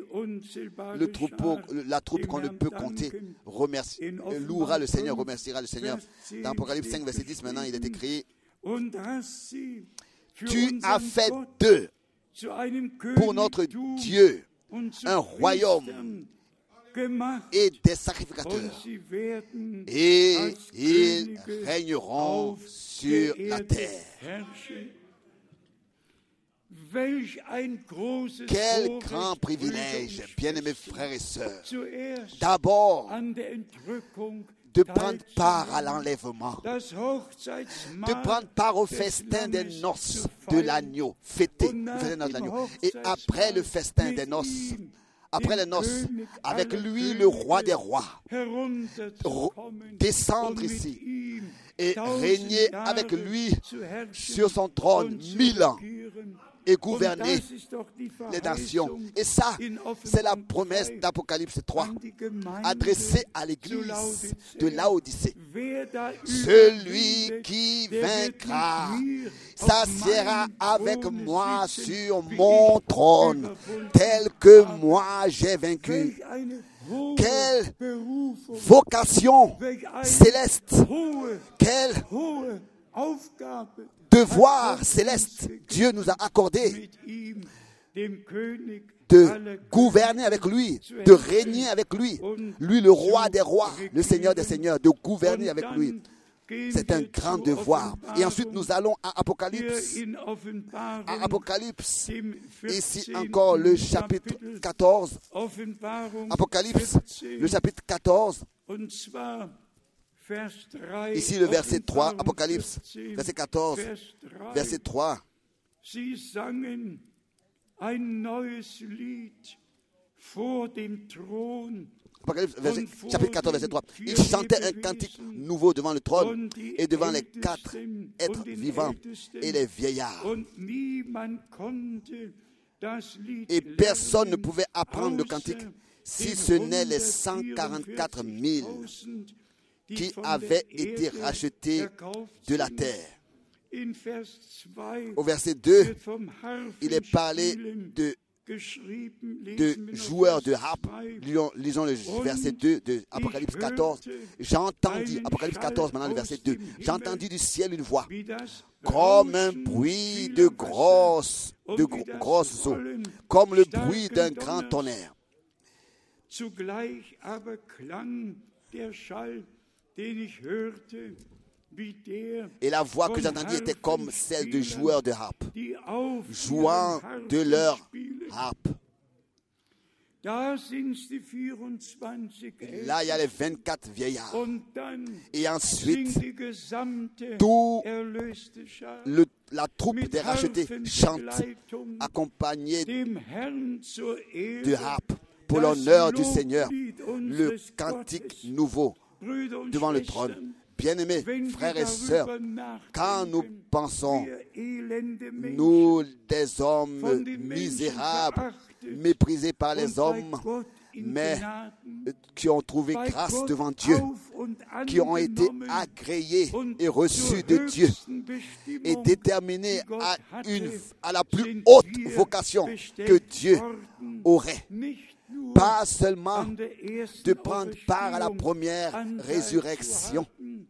la troupe qu'on ne peut compter, louera le Seigneur, remerciera le Seigneur. Dans Apocalypse 5, verset 10, maintenant, il est écrit, tu as fait d'eux, pour notre Dieu, un royaume et des sacrificateurs, et ils régneront sur la terre. Quel grand privilège, bien-aimés frères et sœurs, d'abord de prendre part à l'enlèvement, de prendre part au festin des noces de l'agneau, fêter le festin de l'agneau, et après le festin des noces, après les noces, avec lui le roi des rois, descendre ici et régner avec lui sur son trône 1000 ans et gouverner les nations. Et ça, c'est la promesse d'Apocalypse 3, adressée à l'église de Laodicée. Celui qui vaincra s'assiera avec moi sur mon trône, tel que moi j'ai vaincu. Quelle vocation céleste, quel devoir céleste Dieu nous a accordé de gouverner avec lui, de régner avec lui, lui le roi des rois, le Seigneur des seigneurs, de gouverner avec lui. C'est un grand devoir. Et ensuite nous allons à Apocalypse. À Apocalypse, ici encore le chapitre 14. Apocalypse, le chapitre 14. Ici le verset 3, Apocalypse, verset 14, verset 3. Apocalypse, chapitre 14, verset 3. Ils chantaient un cantique nouveau devant le trône et devant les 4 êtres vivants et les vieillards. Et personne ne pouvait apprendre le cantique si ce n'est les 144 000 qui avaient été rachetés de la terre. Au verset 2, il est parlé de joueurs de harpe. Lisons le verset 2 de Apocalypse 14. J'entendis, Apocalypse 14, maintenant le verset 2. J'entendis du ciel une voix, comme un bruit de grosses eaux, comme le bruit d'un grand tonnerre. Et la voix que j'entendis était comme celle de joueurs de harpe, jouant de leur harpe. Là, il y a les 24 vieillards. Et ensuite, toute la troupe des rachetés chante, accompagnée de harpe, pour l'honneur du Seigneur, le cantique nouveau devant le trône. Bien-aimés, frères et sœurs, quand nous pensons, nous, des hommes misérables, méprisés par les hommes, mais qui ont trouvé grâce devant Dieu, qui ont été agréés et reçus de Dieu, et déterminés à la plus haute vocation que Dieu aurait. Pas seulement de prendre part à la première résurrection,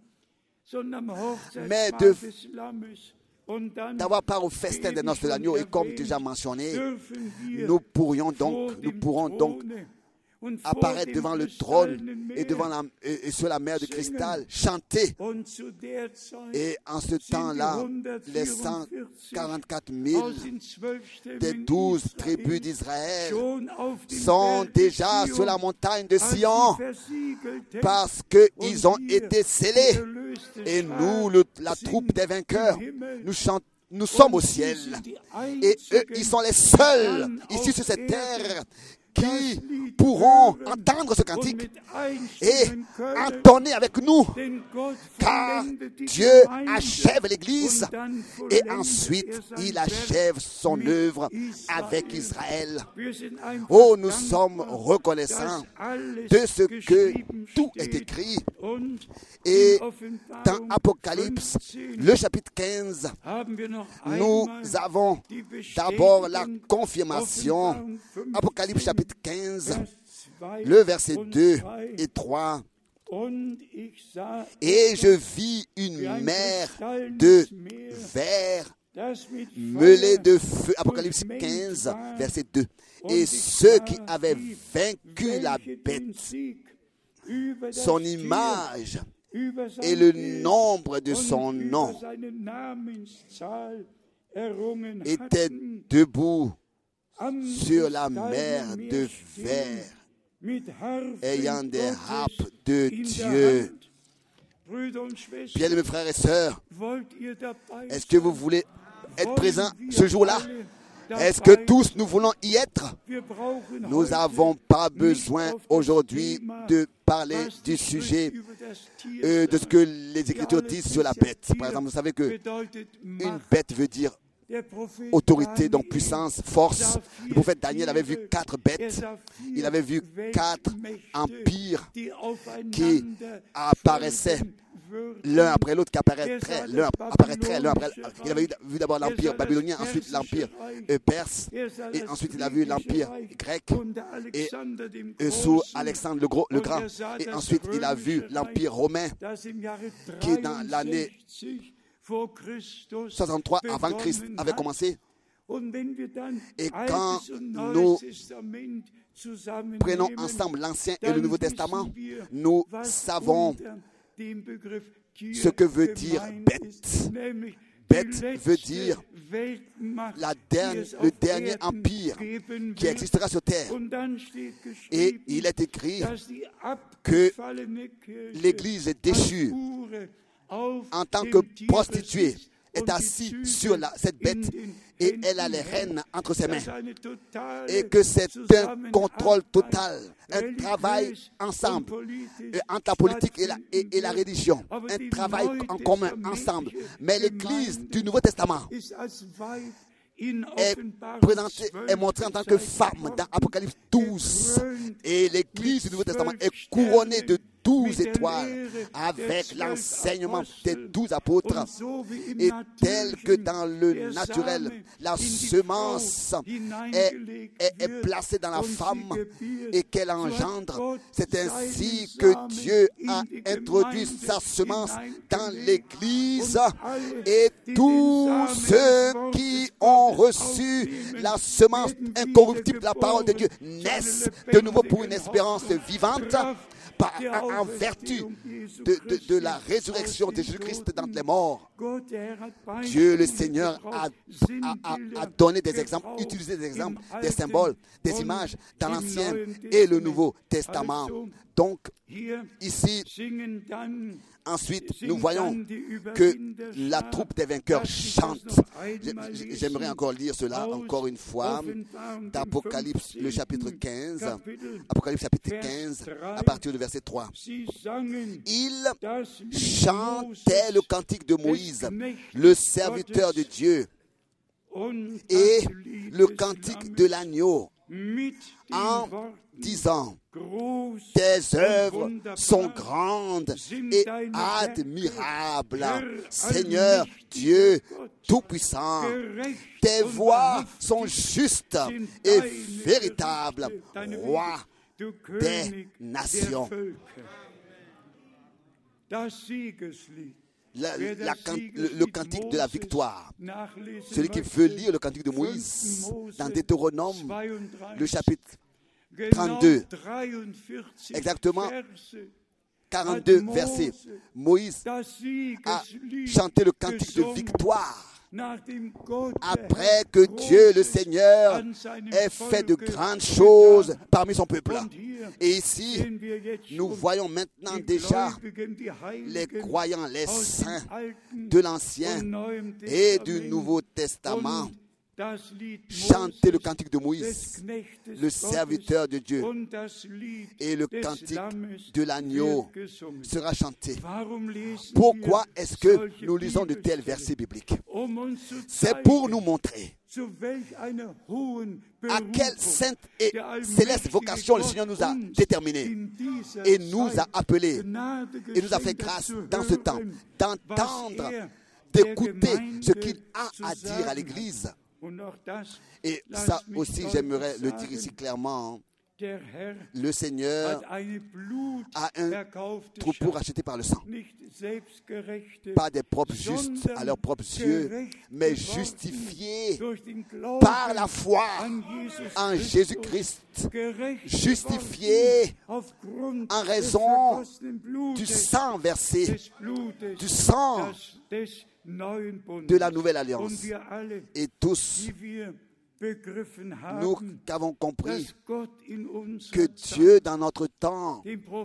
mais d'avoir part au festin des noces de l'agneau. Et comme déjà mentionné, nous pourrons donc apparaître devant le trône et sur la mer de cristal, chanter. Et en ce temps-là, les 144 000 des 12 tribus d'Israël sont déjà sur la montagne de Sion parce qu'ils ont été scellés. Et nous, la troupe des vainqueurs, nous sommes au ciel. Et eux, ils sont les seuls ici sur cette terre qui pourront entendre ce cantique et entonner avec nous, car Dieu achève l'Église et ensuite il achève son œuvre avec Israël. Oh, nous sommes reconnaissants de ce que tout est écrit. Et dans Apocalypse, le chapitre 15, nous avons d'abord la confirmation. Apocalypse chapitre 15, le verset 2 et 3. Et je vis une mer de verre mêlée de feu. Apocalypse 15, verset 2. Et ceux qui avaient vaincu la bête, son image et le nombre de son nom, étaient debout sur la mer de verre, ayant des harpes de Dieu. Bien-aimés frères et sœurs, est-ce que vous voulez être présents ce jour-là? Est-ce que tous nous voulons y être? Nous n'avons pas besoin aujourd'hui de parler du sujet de ce que les Écritures disent sur la bête. Par exemple, vous savez que une bête veut dire autorité, donc puissance, force. Le prophète Daniel avait vu 4 bêtes. Il avait vu 4 empires qui apparaissaient l'un après l'autre, qui apparaîtraient l'un après l'autre. Il avait vu d'abord l'empire babylonien, ensuite l'empire perse, et ensuite il a vu l'empire grec, et sous Alexandre le Grand, et ensuite il a vu l'empire romain, qui dans l'année 63 avant Christ avait commencé. Et quand nous prenons ensemble l'Ancien et le Nouveau Testament, nous savons ce que veut dire bête. Bête veut dire le dernier empire qui existera sur terre. Et il est écrit que l'Église est déchue en tant que prostituée, est assise sur cette bête et elle a les rênes entre ses mains. Et que c'est un contrôle total, un travail ensemble entre la politique et la religion, un travail en commun ensemble. Mais l'Église du Nouveau Testament est montrée en tant que femme dans Apocalypse 12. Et l'Église du Nouveau Testament est couronnée de 12 étoiles avec l'enseignement des 12 apôtres. Et tel que dans le naturel, la semence est placée dans la femme et qu'elle engendre, c'est ainsi que Dieu a introduit sa semence dans l'Église. Et tous ceux qui ont reçu la semence incorruptible de la parole de Dieu naissent de nouveau pour une espérance vivante. En vertu de la résurrection de Jésus-Christ d'entre les morts. Dieu le Seigneur a donné des exemples, utilisé des exemples, des symboles, des images dans l'Ancien et le Nouveau Testament. Donc, ici, ensuite, nous voyons que la troupe des vainqueurs chante. J'aimerais encore lire cela encore une fois d'Apocalypse, le chapitre 15, Apocalypse chapitre 15, à partir du verset 3. Ils chantaient le cantique de Moïse, le serviteur de Dieu, et le cantique de l'agneau, en disant: tes œuvres sont grandes et admirables, Seigneur Dieu Tout-Puissant. Tes voies sont justes et véritables, Roi des nations. Le cantique de la victoire. Celui qui veut lire le cantique de Moïse dans Deutéronome, le chapitre 32, exactement 42 versets, Moïse a chanté le cantique de victoire après que Dieu le Seigneur ait fait de grandes choses parmi son peuple. Et ici, nous voyons maintenant déjà les croyants, les saints de l'Ancien et du Nouveau Testament chanter le cantique de Moïse, le serviteur de Dieu, et le cantique de l'agneau sera chanté. Pourquoi est-ce que nous lisons de tels versets bibliques? C'est pour nous montrer à quelle sainte et céleste vocation le Seigneur nous a déterminés et nous a appelés et nous a fait grâce dans ce temps d'entendre, d'écouter ce qu'il a à dire à l'Église. Et ça aussi, j'aimerais le dire ici clairement. Le Seigneur a un troupeau racheté par le sang. Pas des propres justes à leurs propres yeux, mais justifiés par la foi en Jésus-Christ. Justifiés en raison du sang versé, du sang de la nouvelle alliance. Et tous, nous qui avons compris que Dieu, dans notre temps,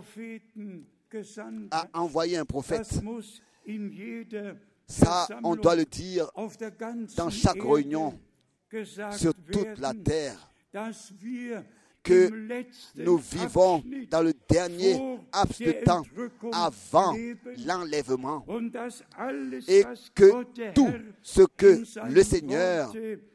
a envoyé un prophète. Ça, on doit le dire dans chaque réunion, sur toute la terre, que nous vivons dans le dernier laps de temps avant l'enlèvement et que tout ce que le Seigneur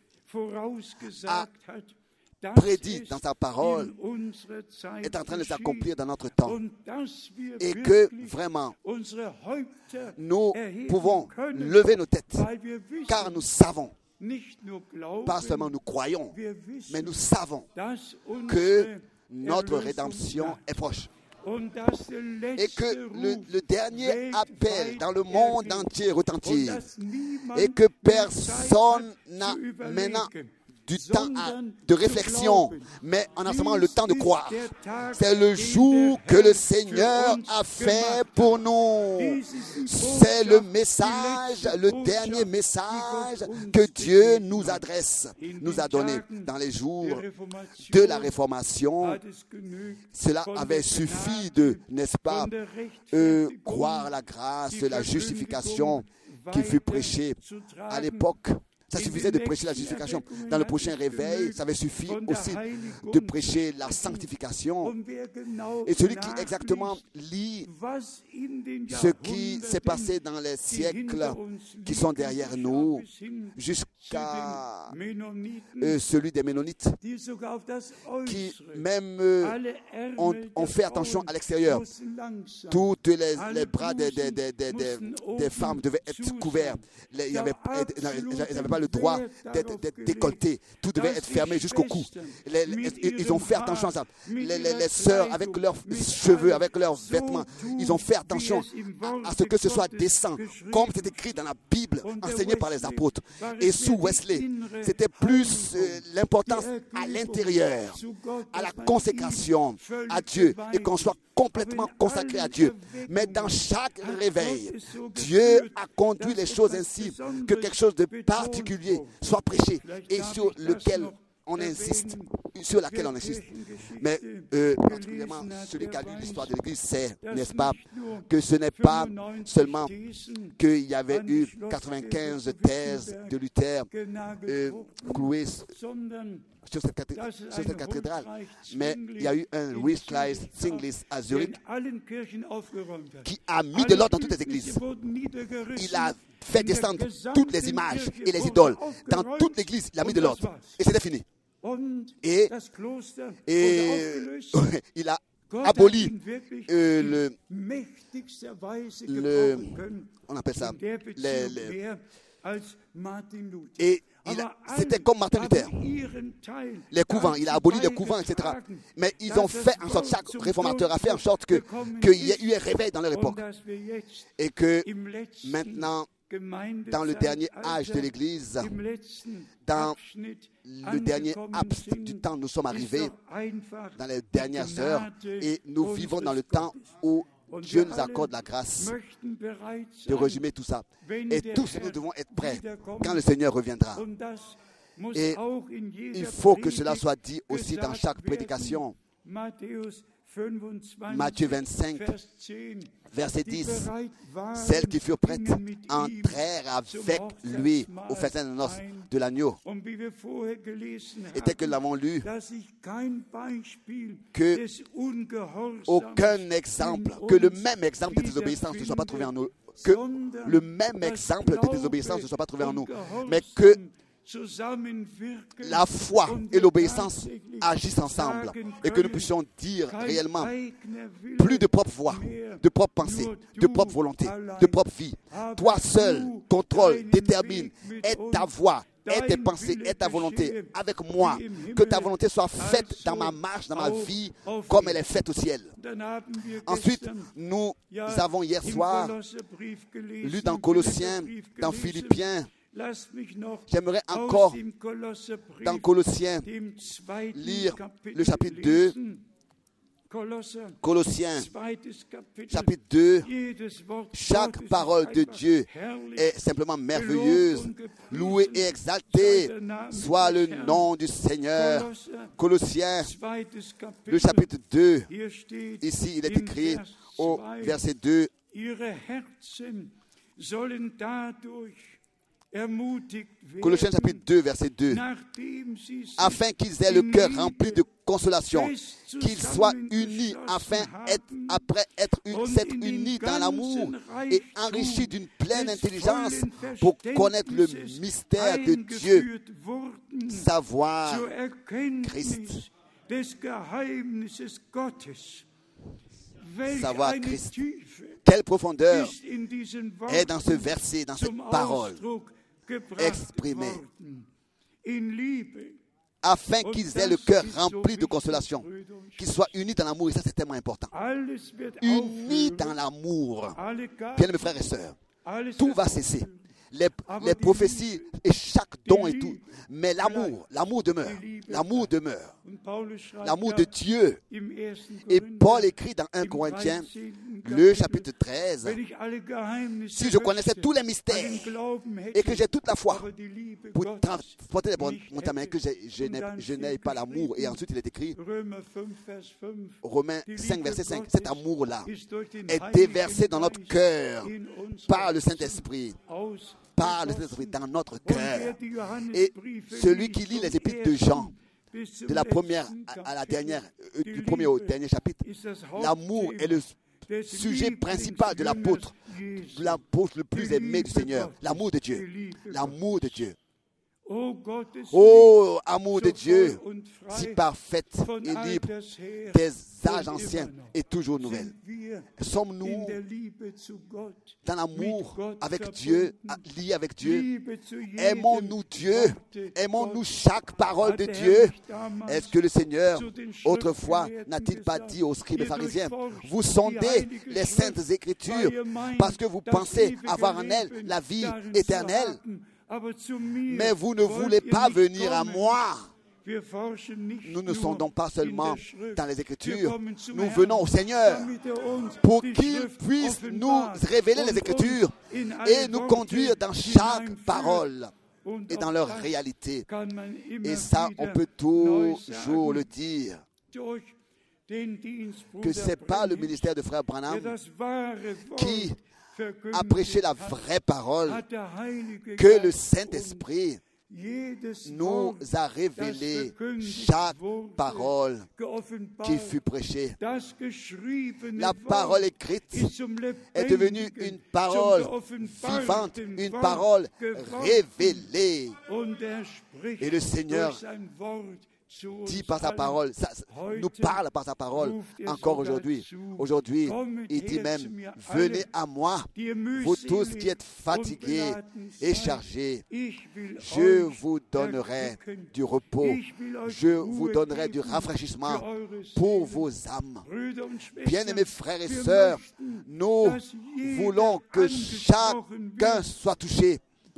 a prédit dans sa parole est en train de s'accomplir dans notre temps et que vraiment nous pouvons lever nos têtes car nous savons, pas seulement nous croyons, mais nous savons que notre rédemption est proche. Et que le dernier appel dans le monde entier retentit. Et que personne n'a maintenant du temps de réflexion, mais en a seulement le temps de croire. C'est le jour que le Seigneur a fait pour nous. C'est le message, le dernier message que Dieu nous adresse, nous a donné dans les jours de la Réformation. Cela avait suffi de, n'est-ce pas, croire la grâce, la justification qui fut prêchée à l'époque Ça suffisait de prêcher la justification. Dans le prochain réveil, ça avait suffi aussi de prêcher la sanctification. Et celui qui exactement lit ce qui s'est passé dans les siècles qui sont derrière nous, jusqu'à celui des Ménonites, qui même ont fait attention à l'extérieur. Toutes les bras des femmes devaient être couverts. Ils n'avaient pas le droit d'être décolletés. Tout devait être fermé jusqu'au cou. Ils ont fait attention à ça. Les sœurs, avec leurs cheveux, avec leurs vêtements, ils ont fait attention à ce que ce soit décent, comme c'est écrit dans la Bible, enseigné par les apôtres. Et sous Wesley, c'était plus l'importance à l'intérieur, à la consécration à Dieu, et qu'on soit complètement consacré à Dieu. Mais dans chaque réveil, Dieu a conduit les choses ainsi que quelque chose de particulier soit prêché et sur lequel on insiste, sur laquelle on insiste. Mais particulièrement, celui qui a lu l'histoire de l'Église sait, n'est-ce pas, que ce n'est pas seulement qu'il y avait eu 95 thèses de Luther clouées sur cette cathédrale, mais il y a eu un Rieskreis Singlis à Zurich qui a mis de l'ordre dans toutes les églises. Il a fait descendre toutes les images et les idoles dans toute l'église. Il a mis de l'ordre et c'était fini. Et il a aboli on appelle ça et c'était comme Martin Luther. Les couvents, il a aboli les couvents, etc. Mais ils ont fait en sorte, chaque réformateur a fait en sorte qu'il y ait eu un réveil dans leur époque. Et que maintenant, dans le dernier âge de l'Église, dans le dernier laps du temps, nous sommes arrivés dans les dernières heures et nous vivons dans le temps où Dieu nous accorde la grâce de résumer tout ça. Et tous nous devons être prêts quand le Seigneur reviendra. Et il faut que cela soit dit aussi dans chaque prédication. Matthieu 25, verset 10. Celles qui furent prêtes entrèrent avec lui au festin de noces de l'agneau. Et tel que nous l'avons lu, que aucun exemple, que le même exemple de désobéissance ne soit pas trouvé en nous, que le même exemple de désobéissance ne soit pas trouvé en nous, mais que la foi et l'obéissance agissent ensemble et que nous puissions dire réellement plus de propre voix, de propre pensée, de propre volonté, de propre vie. Toi seul contrôle, détermine, aide ta voix, aide tes pensées, aide ta volonté avec moi. Que ta volonté soit faite dans ma marche, dans ma vie, comme elle est faite au ciel. Ensuite, nous avons hier soir lu dans Colossiens, dans Philippiens. J'aimerais encore, dans Colossiens, lire le chapitre 2. Colossiens, chapitre 2. Chaque parole de Dieu est simplement merveilleuse. Loué et exalté soit le nom du Seigneur. Colossiens, le chapitre 2. Ici, il est écrit au verset 2. Colossiens chapitre 2, verset 2. Afin qu'ils aient le cœur rempli de consolation, qu'ils soient unis, après s'être unis dans l'amour et enrichis d'une pleine intelligence pour connaître le mystère de Dieu, savoir Christ. Savoir Christ. Quelle profondeur est dans ce verset, dans cette parole exprimée, afin qu'ils aient le cœur rempli de consolation, qu'ils soient unis dans l'amour, et ça c'est tellement important. Unis dans l'amour, bien mes frères et sœurs, tout va cesser. Les prophéties et chaque don et tout, mais l'amour demeure, l'amour demeure, l'amour de Dieu. Et Paul écrit dans 1 Corinthiens, le chapitre 13, si je connaissais tous les mystères et que j'ai toute la foi pour transporter mon témoin, que je n'ai pas l'amour. Et ensuite, il est écrit, Romains 5, verset 5, cet amour-là est déversé dans notre cœur par le Saint-Esprit. Par le Saint-Esprit dans notre cœur. Et celui qui lit les épîtres de Jean, de la première à la dernière, du premier au dernier chapitre, l'amour est le sujet principal de l'apôtre le plus aimé du Seigneur, l'amour de Dieu. L'amour de Dieu. Oh, amour de Dieu, si parfaite et libre des âges anciens et toujours nouvelle. Sommes-nous dans l'amour avec Dieu, liés avec Dieu? Aimons-nous Dieu? Aimons-nous chaque parole de Dieu? Est-ce que le Seigneur, autrefois, n'a-t-il pas dit aux scribes et pharisiens, vous sondez les saintes écritures parce que vous pensez avoir en elles la vie éternelle? Mais vous ne voulez pas venir à moi. Nous ne sondons pas seulement dans les Écritures, nous venons au Seigneur pour qu'il puisse nous révéler les Écritures et nous conduire dans chaque parole et dans leur réalité. Et ça, on peut toujours le dire, que ce n'est pas le ministère de Frère Branham qui a prêché la vraie parole, que le Saint-Esprit nous a révélé chaque parole qui fut prêchée. La parole écrite est devenue une parole vivante, une parole révélée. Et le Seigneur dit par sa parole, nous parle par sa parole encore aujourd'hui. Aujourd'hui, il dit même, venez à moi, vous tous qui êtes fatigués et chargés, je vous donnerai du repos, je vous donnerai du rafraîchissement pour vos âmes. Bien-aimés frères et sœurs, nous voulons que chacun soit touché.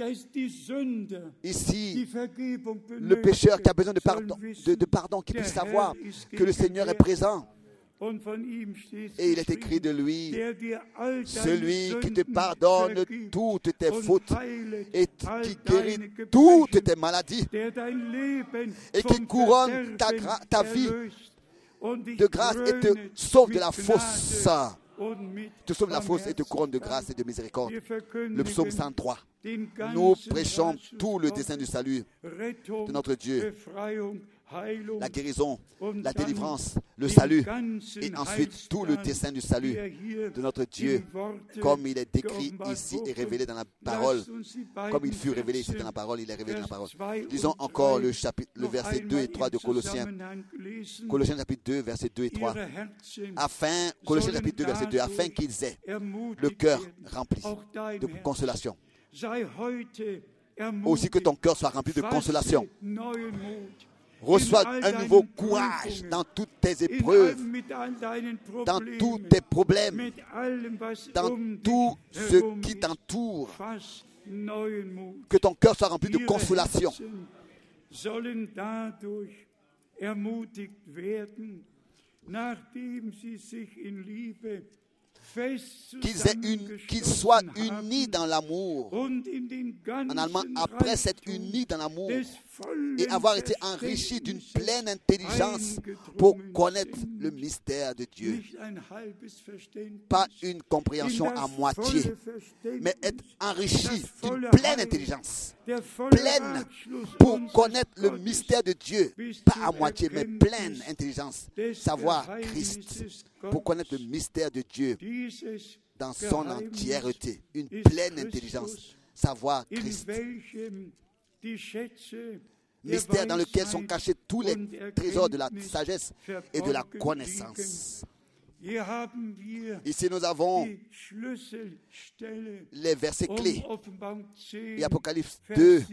Ici, le pécheur qui a besoin de pardon, qui puisse savoir que le Seigneur est présent. Et il est écrit de lui, celui qui te pardonne toutes tes fautes et qui guérit toutes tes maladies et qui couronne ta vie de grâce et te sauve de la fausse. Te sauve de la fausse et te couronne de grâce et de miséricorde. Le psaume 103. Nous prêchons tout le dessein du salut de notre Dieu. La guérison, la délivrance, le salut, et ensuite tout le dessein du salut de notre Dieu, comme il est décrit ici et révélé dans la parole, comme il fut révélé ici dans la parole, il est révélé dans la parole. Lisons encore le verset 2 et 3 de Colossiens. Colossiens chapitre 2, verset 2 et 3. Colossiens chapitre 2, verset 2, afin qu'ils aient le cœur rempli de consolation. Aussi que ton cœur soit rempli de consolation. Reçois un nouveau courage dans toutes tes épreuves, dans tous tes problèmes, dans tout ce qui t'entoure. Que ton cœur soit rempli de consolation. Qu'ils soient unis dans l'amour. En allemand, après s'être unis dans l'amour et avoir été enrichis d'une pleine intelligence pour connaître le mystère de Dieu. Pas une compréhension à moitié, mais être enrichi d'une pleine intelligence. Pleine pour connaître le mystère de Dieu. Pas à moitié, mais pleine intelligence. Savoir Christ. Pour connaître le mystère de Dieu dans son entièreté, une pleine intelligence, savoir Christ. Mystère dans lequel sont cachés tous les trésors de la sagesse et de la connaissance. Ici, nous avons les versets clés. Et Apocalypse 2,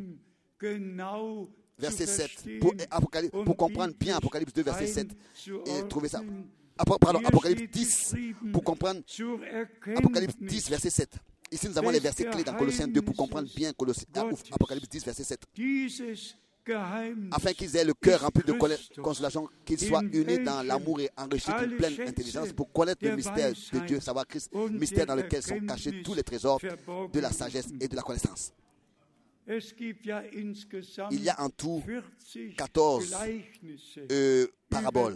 verset 7. Pour comprendre bien Apocalypse 2, verset 7 et trouver ça. Apocalypse 10, pour comprendre Apocalypse 10, verset 7. Ici, nous avons les versets clés dans Colossiens 2 pour comprendre bien Apocalypse 10, verset 7. afin qu'ils aient le cœur rempli de consolation, qu'ils soient unis dans l'amour et enrichis d'une pleine intelligence pour connaître le mystère de Dieu, savoir Christ, mystère dans lequel sont cachés tous les trésors de la sagesse et de la connaissance. Il y a en tout 14 paraboles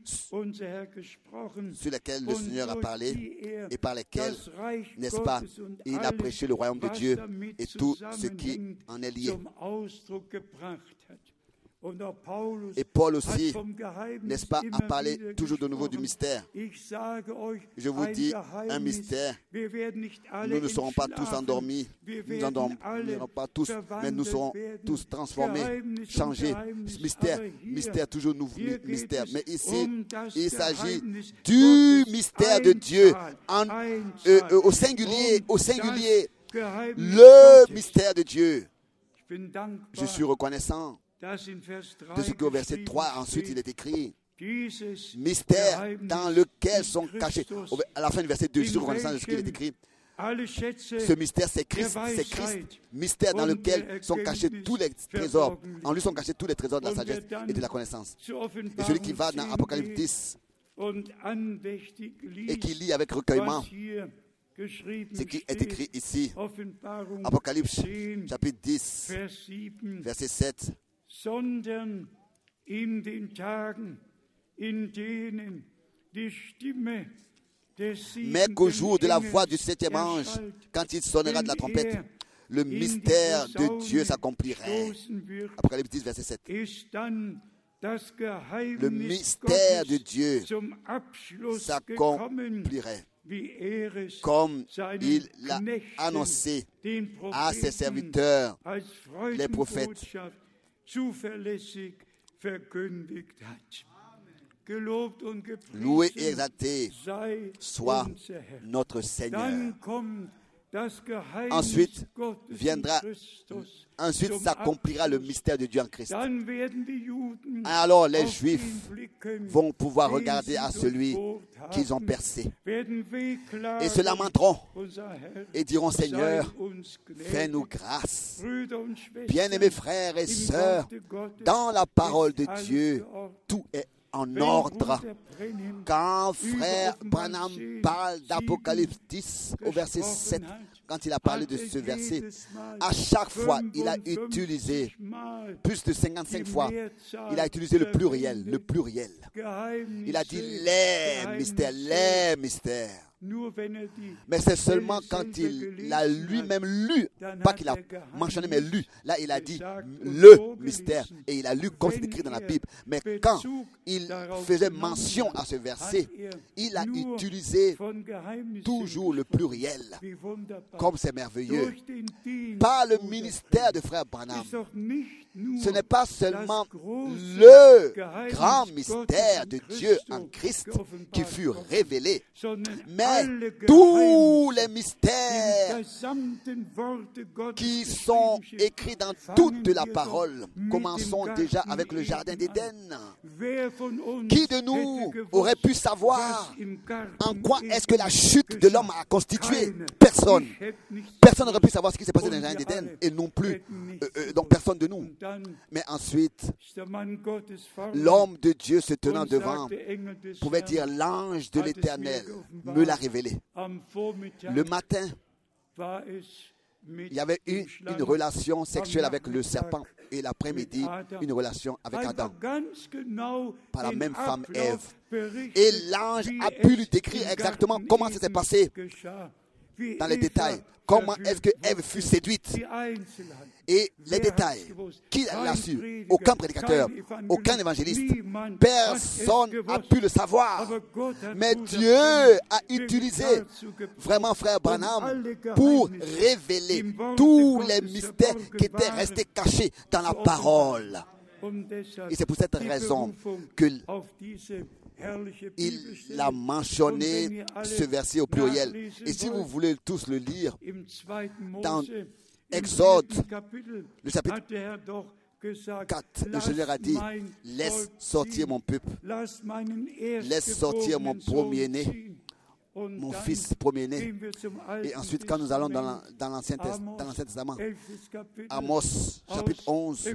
sur lesquelles le Seigneur a parlé et par lesquelles, n'est-ce pas, il a prêché le royaume de Dieu et tout ce qui en est lié. Et Paul aussi, n'est-ce pas, a parlé toujours de nouveau du mystère. Je vous dis un mystère. Nous ne serons pas tous endormis, nous n'endormirons pas tous, mais nous serons tous transformés, changés. Mystère, toujours nouveau mystère. Mais ici, il s'agit du mystère de Dieu au singulier, le mystère de Dieu. Je suis reconnaissant de ce qu'au verset 3, ensuite il est écrit mystère dans lequel sont cachés. À la fin du verset 2, je suis reconnaissant de ce qu'il est écrit. Ce mystère, c'est Christ, mystère dans lequel sont cachés tous les trésors. En lui sont cachés tous les trésors de la sagesse et de la connaissance. Et celui qui va dans Apocalypse 10 et qui lit avec recueillement ce qui est écrit ici, Apocalypse chapitre 10, verset 7. Sondern in den Tagen, in denen die Stimme des mais qu'au jour de la voix du septième ange, quand il sonnera de la trompette, le mystère de Dieu s'accomplirait. Apocalypse 10, verset 7. Le mystère de Dieu s'accomplirait comme il l'a annoncé à ses serviteurs, les prophètes. Loué et exalté soit notre Seigneur. Ensuite s'accomplira le mystère de Dieu en Christ. Alors les Juifs vont pouvoir regarder à celui qu'ils ont percé et se lamenteront et diront: Seigneur, fais-nous grâce. Bien-aimés frères et sœurs, dans la parole de Dieu, tout est en ordre. Quand frère Branham parle d'Apocalypse 10 au verset 7, quand il a parlé de ce verset, à chaque fois il a utilisé plus de 55 fois, il a utilisé le pluriel. Il a dit les mystères. Mais c'est seulement quand il a lui-même lu, pas qu'il a mentionné, mais lu. Là, il a dit le mystère et il a lu comme c'est écrit dans la Bible. Mais quand il faisait mention à ce verset, il a utilisé toujours le pluriel. Comme c'est merveilleux. Par le ministère de frère Branham, ce n'est pas seulement le grand mystère de Dieu en Christ qui fut révélé, mais tous les mystères qui sont écrits dans toute la parole. Commençons déjà avec le jardin d'Éden. Qui de nous aurait pu savoir en quoi est-ce que la chute de l'homme a constitué? Personne. Personne n'aurait pu savoir ce qui s'est passé dans le jardin d'Éden et non plus, donc personne de nous. Mais ensuite, l'homme de Dieu se tenant devant pouvait dire: l'ange de l'Éternel me l'a révélé. Le matin, il y avait eu une relation sexuelle avec le serpent et l'après-midi, une relation avec Adam par la même femme Ève. Et l'ange a pu lui décrire exactement comment ça s'est passé dans les détails. Comment est-ce que Ève fut séduite? Et les détails, qui l'a su? Aucun prédicateur, aucun évangéliste. Personne n'a pu le savoir. Mais Dieu a utilisé vraiment frère Branham pour révéler tous les mystères qui étaient restés cachés dans la parole. Et c'est pour cette raison qu'il a mentionné ce verset au pluriel. Et si vous voulez tous le lire, dans Exode, le chapitre 4, le Seigneur a dit: laisse sortir mon peuple, laisse sortir mon premier-né, mon fils premier-né. Et ensuite, quand nous allons dans l'Ancien Testament, Amos, chapitre 11,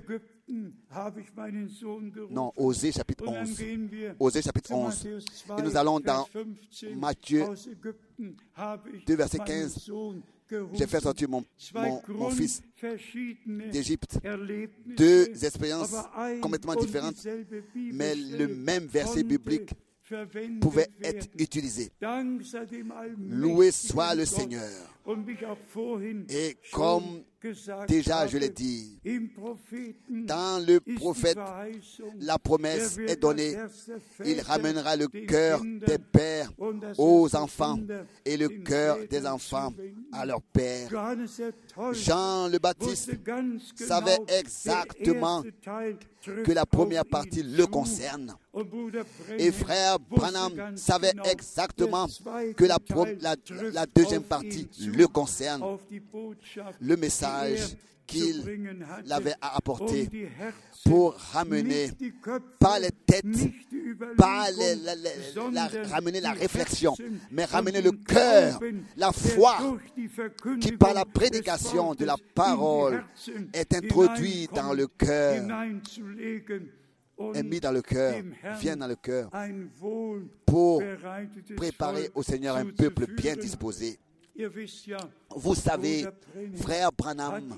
non, Osée, chapitre 11. Osée, chapitre 11. Et nous allons dans Matthieu 2, verset 15. J'ai fait sortir mon fils d'Égypte. Deux expériences complètement différentes, mais le même verset biblique pouvait être utilisé. Loué soit le Seigneur. Et comme déjà je l'ai dit, dans le prophète, la promesse est donnée. Il ramènera le cœur des pères aux enfants et le cœur des enfants à leur père. Jean le Baptiste savait exactement que la première partie le concerne. Et frère Branham savait exactement que la deuxième partie le concerne. Le message qu'il avait à apporter pour ramener, pas les têtes, pas ramener la réflexion, mais ramener le cœur, la foi qui par la prédication de la parole est introduit dans le cœur, est mis dans le cœur, vient dans le cœur pour préparer au Seigneur un peuple bien disposé. Vous savez, frère Branham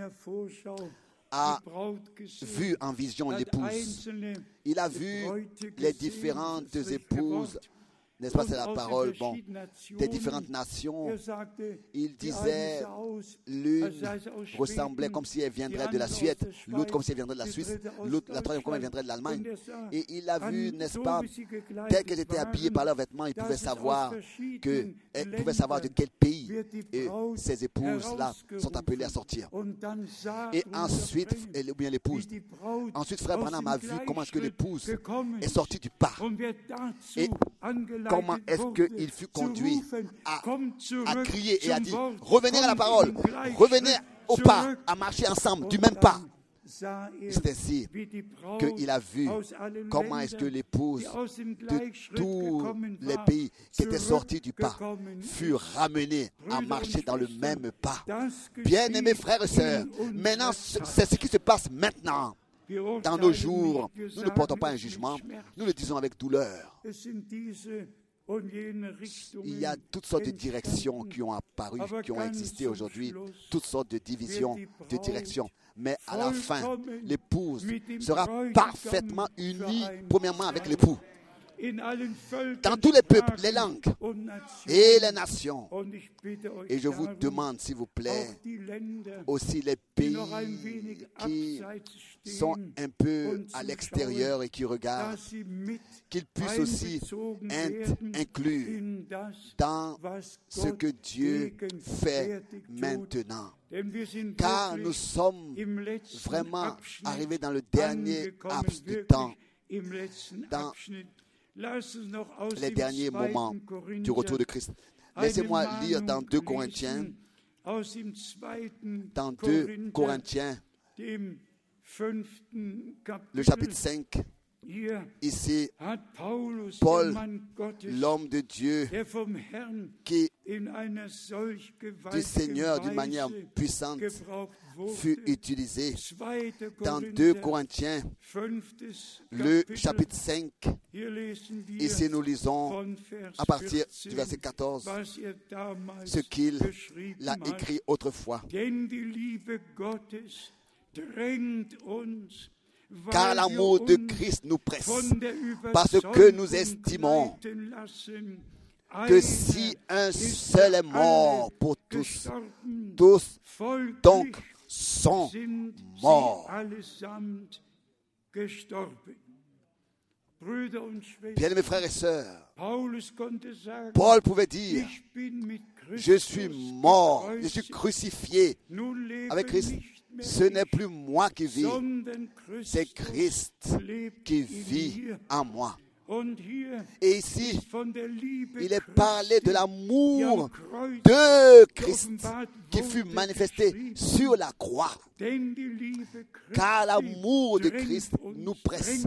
a vu en vision l'épouse. Il a vu les différentes épouses, n'est-ce pas, c'est la parole, des différentes nations. Il disait, l'une ressemblait comme si elle viendrait de la Suède, l'autre comme si elle viendrait de la Suisse, l'autre, la troisième comme elle viendrait de l'Allemagne. Et il a vu, n'est-ce pas, tel qu'elles étaient habillées par leurs vêtements, il pouvait savoir de quel pays ces épouses-là sont appelées à sortir. Et ensuite, ou bien l'épouse. Ensuite, frère Branham a vu comment est-ce que l'épouse est sortie du pas. Et comment est-ce qu'il fut conduit à crier et à dire « Revenez à la parole, revenez au pas, à marcher ensemble du même pas ». C'est ainsi qu'il a vu comment est-ce que l'épouse de tous les pays qui étaient sortis du pas fut ramenée à marcher dans le même pas. Bien-aimés frères et sœurs, maintenant c'est ce qui se passe maintenant. Dans nos jours, nous ne portons pas un jugement, nous le disons avec douleur. Il y a toutes sortes de directions qui ont apparu, qui ont existé aujourd'hui, toutes sortes de divisions, de directions. Mais à la fin, l'épouse sera parfaitement unie, premièrement avec l'époux. Dans tous les peuples, les langues et les nations. Et je vous demande, s'il vous plaît, aussi les pays qui sont un peu à l'extérieur et qui regardent, qu'ils puissent aussi être inclus dans ce que Dieu fait maintenant. Car nous sommes vraiment arrivés dans le dernier laps de temps, dans les derniers moments du retour de Christ. Laissez-moi lire dans 2 Corinthiens, le chapitre 5. Ici, Paul, l'homme de Dieu, qui du Seigneur d'une manière puissante fut utilisé. Dans 2 Corinthiens, le chapitre 5, ici nous lisons à partir du verset 14 ce qu'il a écrit autrefois. Car l'amour de Christ nous presse, parce que nous estimons que si un seul est mort pour tous, tous donc sont morts. Bien-aimés frères et sœurs, Paul pouvait dire, je suis mort, je suis crucifié avec Christ. Ce n'est plus moi qui vis, c'est Christ qui vit en moi. Et ici, il est parlé de l'amour de Christ qui fut manifesté sur la croix. Car l'amour de Christ nous presse.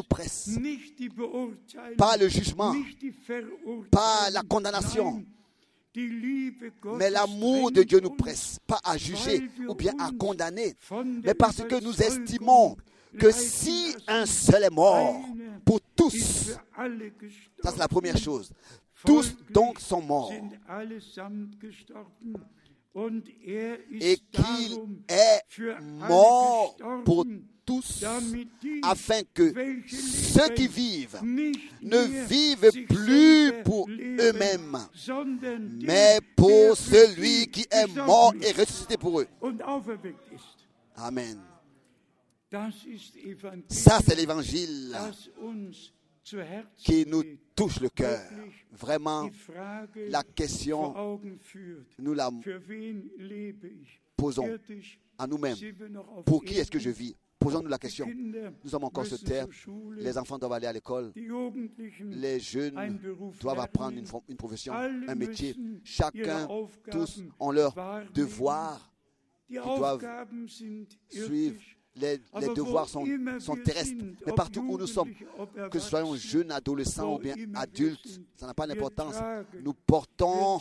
Pas le jugement, pas la condamnation. Mais l'amour de Dieu nous presse, pas à juger ou bien à condamner, mais parce que nous estimons que si un seul est mort pour tous, ça c'est la première chose, tous donc sont morts, et qu'il est mort pour tous, afin que ceux qui vivent ne vivent plus pour eux-mêmes, mais pour celui qui est mort et ressuscité pour eux. Amen. Ça, c'est l'évangile qui nous touche le cœur. Vraiment, la question, nous la posons à nous-mêmes. Pour qui est-ce que je vis? Posons-nous la question. Nous sommes encore sur terre. Les enfants doivent aller à l'école. Les jeunes doivent apprendre une profession, un métier. Chacun, tous ont leur devoir. Ils doivent suivre. Les devoirs sont terrestres. Mais partout où nous sommes, que ce soyons jeunes, adolescents ou bien adultes, ça n'a pas d'importance. Nous portons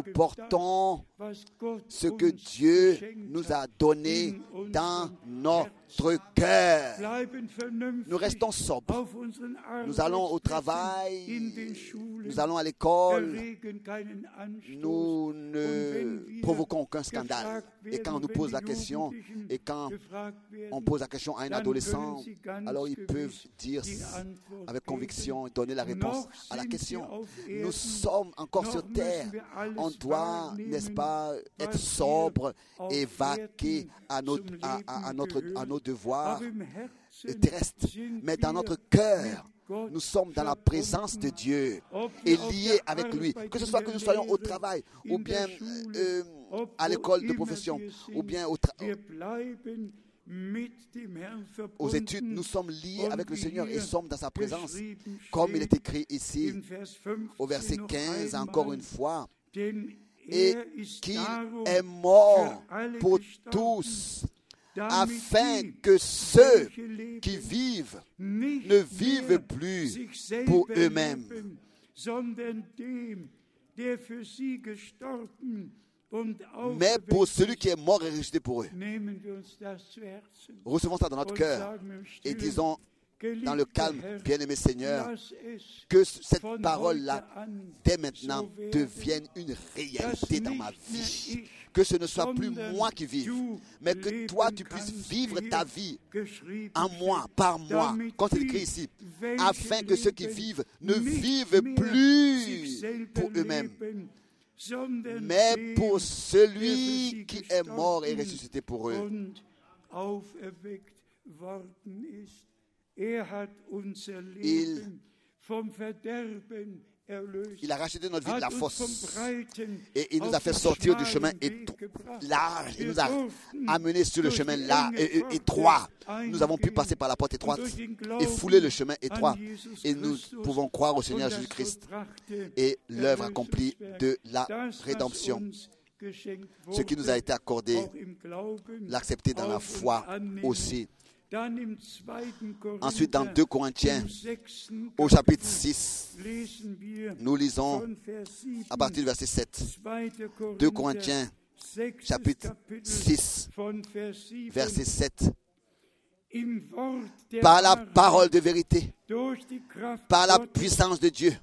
ce que Dieu nous a donné dans notre cœur. Nous restons sobres. Nous allons au travail, nous allons à l'école. Nous ne provoquons aucun scandale. Et quand on nous pose la question, et quand on pose la question à un adolescent, alors ils peuvent dire avec conviction, donner la réponse à la question. Nous sommes encore sur terre. On doit, n'est-ce pas, être sobre et vaquer à nos devoirs terrestres. Mais dans notre cœur, nous sommes dans la présence de Dieu et liés avec lui. Que ce soit que nous soyons au travail ou bien à l'école de profession ou bien aux études, nous sommes liés avec le Seigneur et sommes dans sa présence. Comme il est écrit ici au verset 15, encore une fois, et qu'il est mort pour tous, afin que ceux qui vivent ne vivent plus pour eux-mêmes, mais pour celui qui est mort et ressuscité pour eux. Recevons ça dans notre cœur et disons dans le calme, bien-aimé Seigneur, que cette parole-là, dès maintenant, devienne une réalité dans ma vie. Que ce ne soit plus moi qui vive, mais que toi, tu puisses vivre ta vie en moi, par moi, comme c'est écrit ici, afin que ceux qui vivent ne vivent plus pour eux-mêmes, mais pour celui qui est mort et ressuscité pour eux. Il a racheté notre vie de la fosse et il nous a fait sortir du chemin large. Il nous a amenés sur le chemin étroit. Nous avons pu passer par la porte étroite et fouler le chemin étroit. Et nous pouvons croire au Seigneur Jésus-Christ et l'œuvre accomplie de la rédemption. Ce qui nous a été accordé, l'accepter dans la foi aussi. Ensuite, dans 2 Corinthiens, au chapitre 6, nous lisons à partir du verset 7. 2 Corinthiens, chapitre 6, verset 7. Par la parole de vérité, par la puissance de Dieu,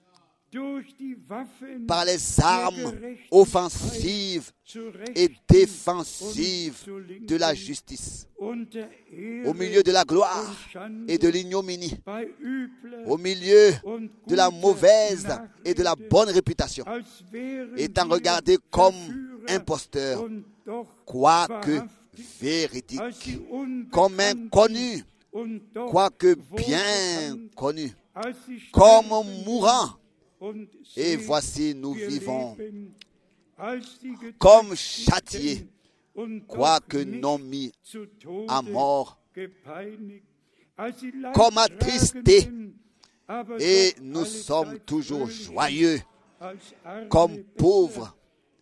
par les armes offensives et défensives de la justice, au milieu de la gloire et de l'ignominie, au milieu de la mauvaise et de la bonne réputation, étant regardés comme imposteurs, quoique véridiques, comme inconnus, quoique bien connus, comme mourants. Et voici, nous vivons comme châtiés, quoique non mis à mort, comme attristés, Et nous sommes toujours joyeux comme pauvres.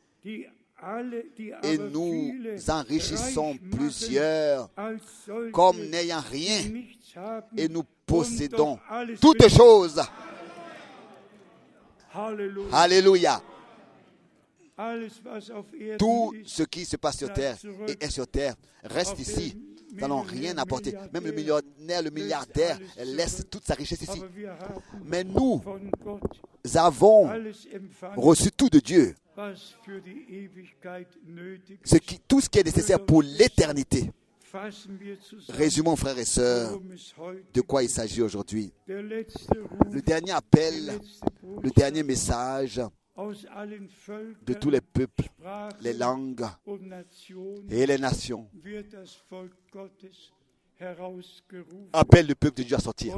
Et nous enrichissons plusieurs comme n'ayant rien. Et nous possédons toutes choses. Alléluia. Tout ce qui se passe sur terre et est sur terre reste ici. Nous n'allons rien apporter. Même le millionnaire, le milliardaire laisse toute sa richesse ici. Mais nous avons reçu tout de Dieu. Tout ce qui est nécessaire pour l'éternité. Résumons, frères et sœurs, de quoi il s'agit aujourd'hui. Le dernier appel, le dernier message de tous les peuples, les langues et les nations appelle le peuple de Dieu à sortir.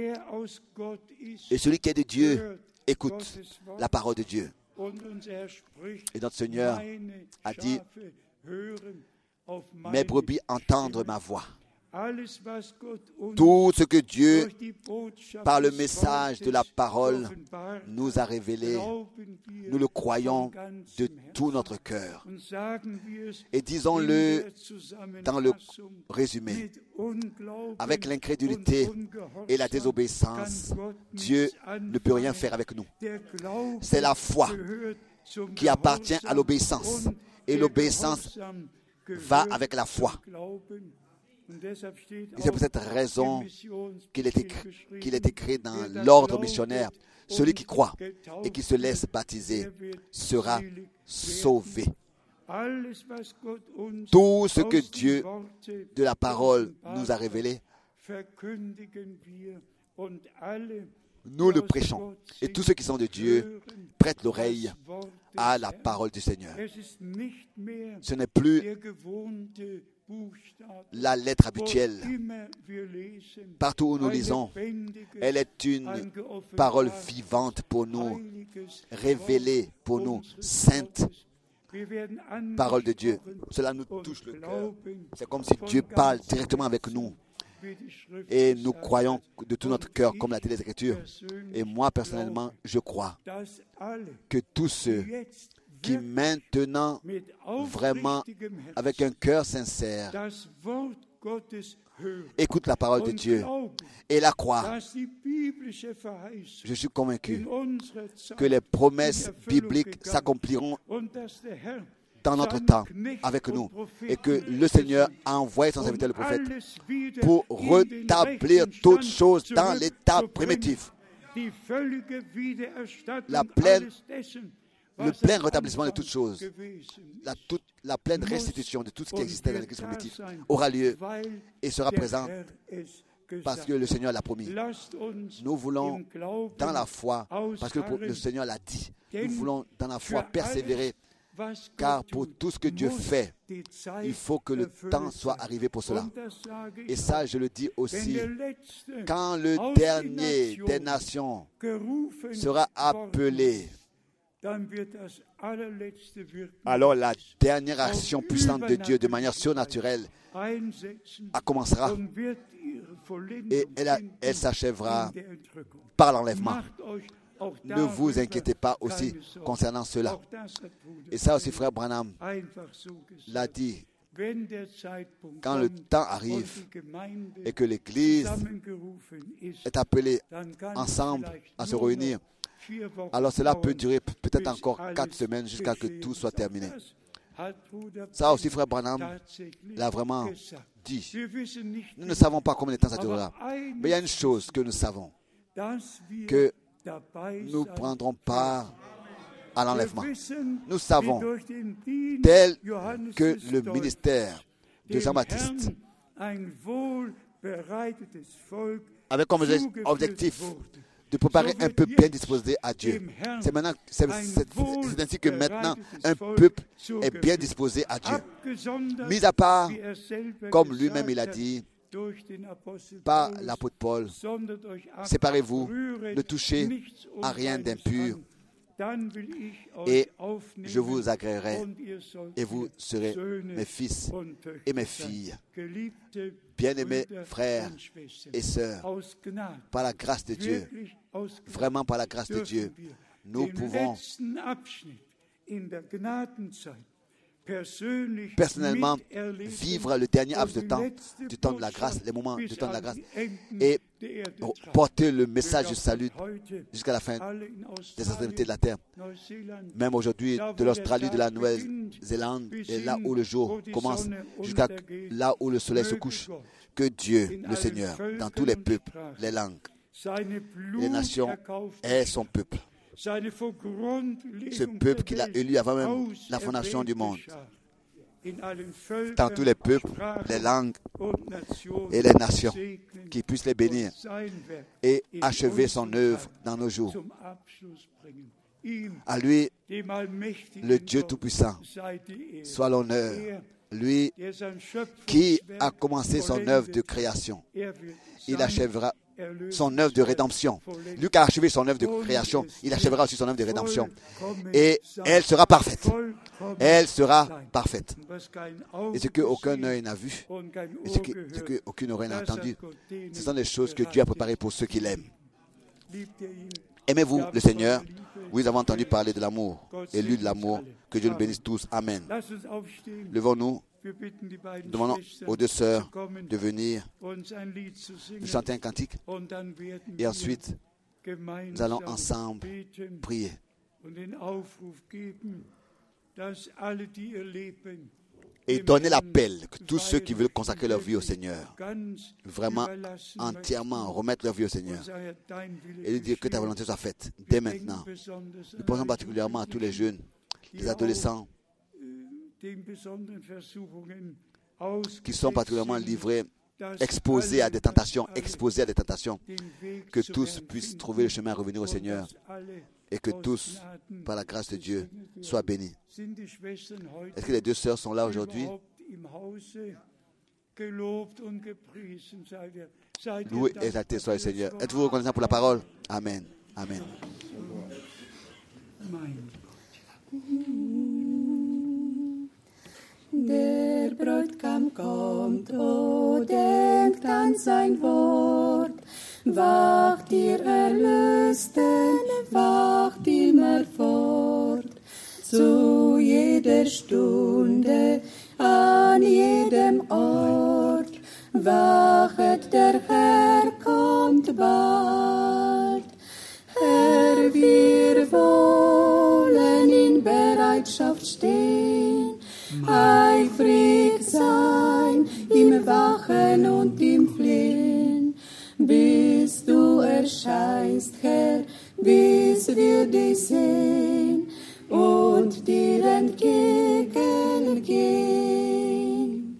Et celui qui est de Dieu écoute la parole de Dieu. Et notre Seigneur a dit: mes brebis entendent ma voix. Tout ce que Dieu, par le message de la parole, nous a révélé, nous le croyons de tout notre cœur. Et disons-le dans le résumé, avec l'incrédulité et la désobéissance, Dieu ne peut rien faire avec nous. C'est la foi qui appartient à l'obéissance. Et l'obéissance va avec la foi. Et c'est pour cette raison qu'il est écrit dans l'ordre missionnaire: celui qui croit et qui se laisse baptiser sera sauvé. Tout ce que Dieu, de la parole, nous a révélé, nous le prêchons. Et tous ceux qui sont de Dieu prêtent l'oreille à la parole du Seigneur. Ce n'est plus la lettre habituelle. Partout où nous lisons, elle est une parole vivante pour nous, révélée pour nous, sainte. Parole de Dieu. Cela nous touche le cœur. C'est comme si Dieu parle directement avec nous. Et nous croyons de tout notre cœur, comme l'a dit les Écritures. Et moi, personnellement, je crois que tous ceux qui maintenant, vraiment, avec un cœur sincère, écoutent la parole de Dieu et la croient, je suis convaincu que les promesses bibliques s'accompliront dans notre temps avec nous, et que le Seigneur a envoyé son serviteur le prophète pour rétablir toutes choses dans l'état primitif. Le plein rétablissement de toutes choses, la pleine restitution de tout ce qui existait dans l'Église primitive aura lieu et sera présent parce que le Seigneur l'a promis. Nous voulons dans la foi, parce que le Seigneur l'a dit, nous voulons dans la foi persévérer, car pour tout ce que Dieu fait, il faut que le temps soit arrivé pour cela. Et ça, je le dis aussi, quand le dernier des nations sera appelé, alors la dernière action puissante de Dieu de manière surnaturelle commencera et elle s'achèvera par l'enlèvement. Ne vous inquiétez pas aussi concernant cela. Et ça aussi, frère Branham l'a dit, quand le temps arrive et que l'Église est appelée ensemble à se réunir, alors cela peut durer peut-être encore 4 semaines jusqu'à ce que tout soit terminé. Ça aussi, frère Branham l'a vraiment dit. Nous ne savons pas combien de temps ça durera. Mais il y a une chose que nous savons, que nous ne prendrons part à l'enlèvement. Nous savons, tel que le ministère de Jean-Baptiste avait comme objectif de préparer un peuple bien disposé à Dieu. C'est ainsi que maintenant un peuple est bien disposé à Dieu. Mis à part, comme lui-même il a dit, par l'apôtre Paul, séparez-vous, ne touchez à rien d'impur, et je vous agréerai, et vous serez mes fils et mes filles. Bien-aimés frères et sœurs, par la grâce de Dieu, vraiment par la grâce de Dieu, nous pouvons personnellement vivre le dernier laps de temps, du temps de la grâce, les moments du temps de la grâce, et porter le message du salut jusqu'à la fin des extrémités de la terre. Même aujourd'hui, de l'Australie, de la Nouvelle-Zélande, et là où le jour commence, jusqu'à là où le soleil se couche, que Dieu, le Seigneur, dans tous les peuples, les langues, les nations, est son peuple. Ce peuple qu'il a élu avant même la fondation du monde. Dans tous les peuples, les langues et les nations, qui puissent les bénir et achever son œuvre dans nos jours. À lui, le Dieu Tout-Puissant, soit l'honneur. Lui qui a commencé son œuvre de création, il achèvera son œuvre de rédemption. Lui qui a achevé son œuvre de création, il achèvera aussi son œuvre de rédemption. Et elle sera parfaite. Elle sera parfaite. Et ce qu'aucun œil n'a vu, et ce qu'aucune oreille n'a entendu, ce sont des choses que Dieu a préparées pour ceux qui l'aiment. Aimez-vous le Seigneur? Oui, nous avons entendu parler de l'amour, élu de l'amour. Que Dieu nous bénisse tous. Amen. Levons-nous. Nous demandons aux deux sœurs de venir nous chanter un cantique. Et ensuite, nous allons ensemble prier. Et donner l'appel que tous ceux qui veulent consacrer leur vie au Seigneur, vraiment entièrement remettre leur vie au Seigneur, et lui dire que ta volonté soit faite dès maintenant. Nous pensons particulièrement à tous les jeunes, les adolescents, qui sont particulièrement livrés, exposés à des tentations, que tous puissent trouver le chemin à revenir au Seigneur, et que tous, par la grâce de Dieu, soient bénis. Est-ce que les deux sœurs sont là aujourd'hui? Loué et exalté soit le Seigneur. Êtes-vous reconnaissant pour la parole? Amen. Amen. Der Bräutigam kommt, o denkt an sein Wort. Wacht ihr Erlösten, wacht immer fort. Zu jeder Stunde, an jedem Ort. Wachet, der Herr kommt bald. Herr, wir wollen in Bereitschaft stehen, eifrig sein, im Wachen und im Flehen, bis du erscheinst, Herr, bis wir dich sehen und dir entgegengehen.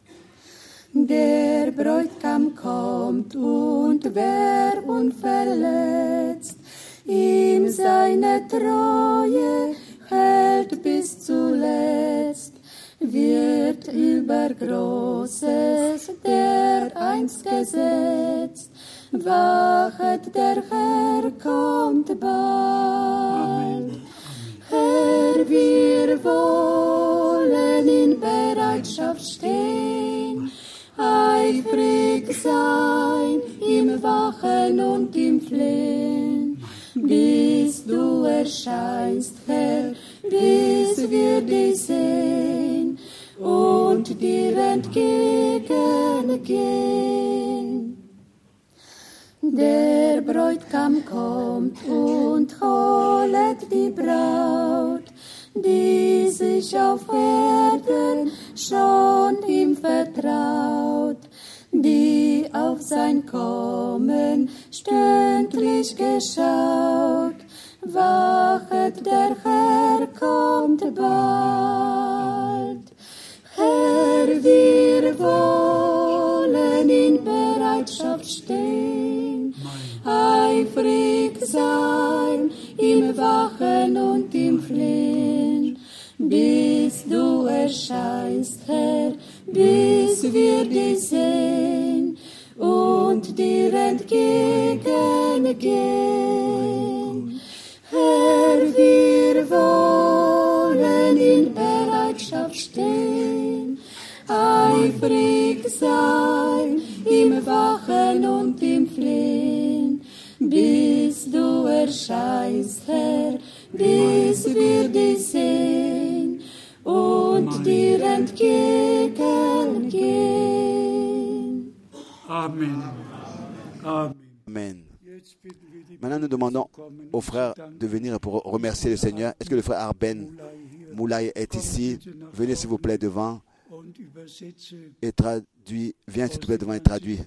Der Bräutigam kommt und wer unverletzt ihm seine Treue hält bis zuletzt, wird über Großes dereinst gesetzt. Wachet, der Herr kommt bald. Herr, wir wollen in Bereitschaft stehen, eifrig sein, im Wachen und im Flehen, bis du erscheinst, Herr, bis wir dich sehen und dir entgegengehen. Der Bräutigam kommt und holet die Braut, die sich auf Erden schon ihm vertraut, die auf sein Kommen stündlich geschaut. Wachet, der Herr kommt bald. Herr, wir wollen in Bereitschaft stehen, eifrig sein, im Wachen und im Flehen, bis du erscheinst, Herr, bis wir dich sehen und dir entgegengehen. Herr, eifrig sein, im Wachen und im Flehen, bis du erscheinst, Herr, bis wir dich sehen und dir entgegengehen. Amen. Amen. Amen. Maintenant, nous demandons aux frères de venir pour remercier le Seigneur. Est-ce que le frère Arben Moulay est ici? Venez s'il vous plaît devant et traduit. Viens s'il te plaît devant et traduit.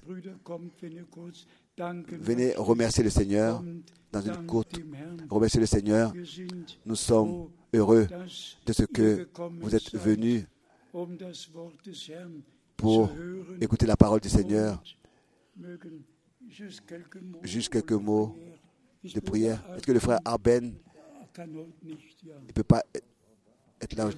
Venez remercier le Seigneur dans une courte. Remercier le Seigneur. Nous sommes heureux de ce que vous êtes venus pour écouter la parole du Seigneur. Juste quelques mots de prière. Est-ce que le frère Arben ne peut pas être là?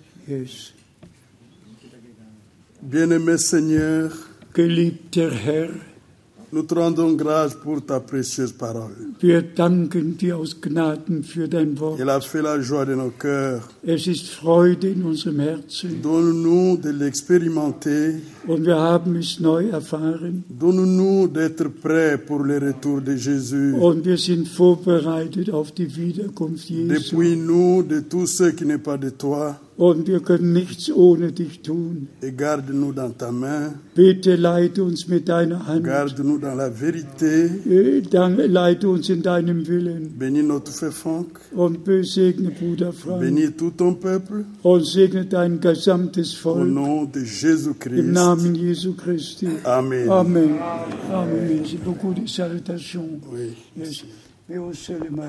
Bien-aimé Seigneur, Geliebter Herr, nous te rendons grâce pour ta précieuse parole. wir danken dir aus Gnaden für dein Wort. Elle a fait la joie de nos cœurs. Es ist Freude in unserem Herzen Donne-nous de l'expérimenter. und wir haben es neu erfahren Donne-nous d'être prêts pour le retour de Jésus. und wir sind vorbereitet auf die Wiederkunft Jesu. Dépouille-nous de tout ce qui n'est pas de toi Und wir können nichts ohne dich tun. et garde-nous dans ta main. Bitte leite uns mit deiner Hand. Garde-nous dans la vérité. Leite uns in deinem Willen. Bénis notre frère Franck. Und segne Bruder Frank. Bénis tout ton peuple. Und segne dein gesamtes Au Volk. nom de Jésus-Christ. Im Namen Jesu Christi. Amen. Amen. Amen. Merci beaucoup des salutations. Oui. Yes. Mais au seulement.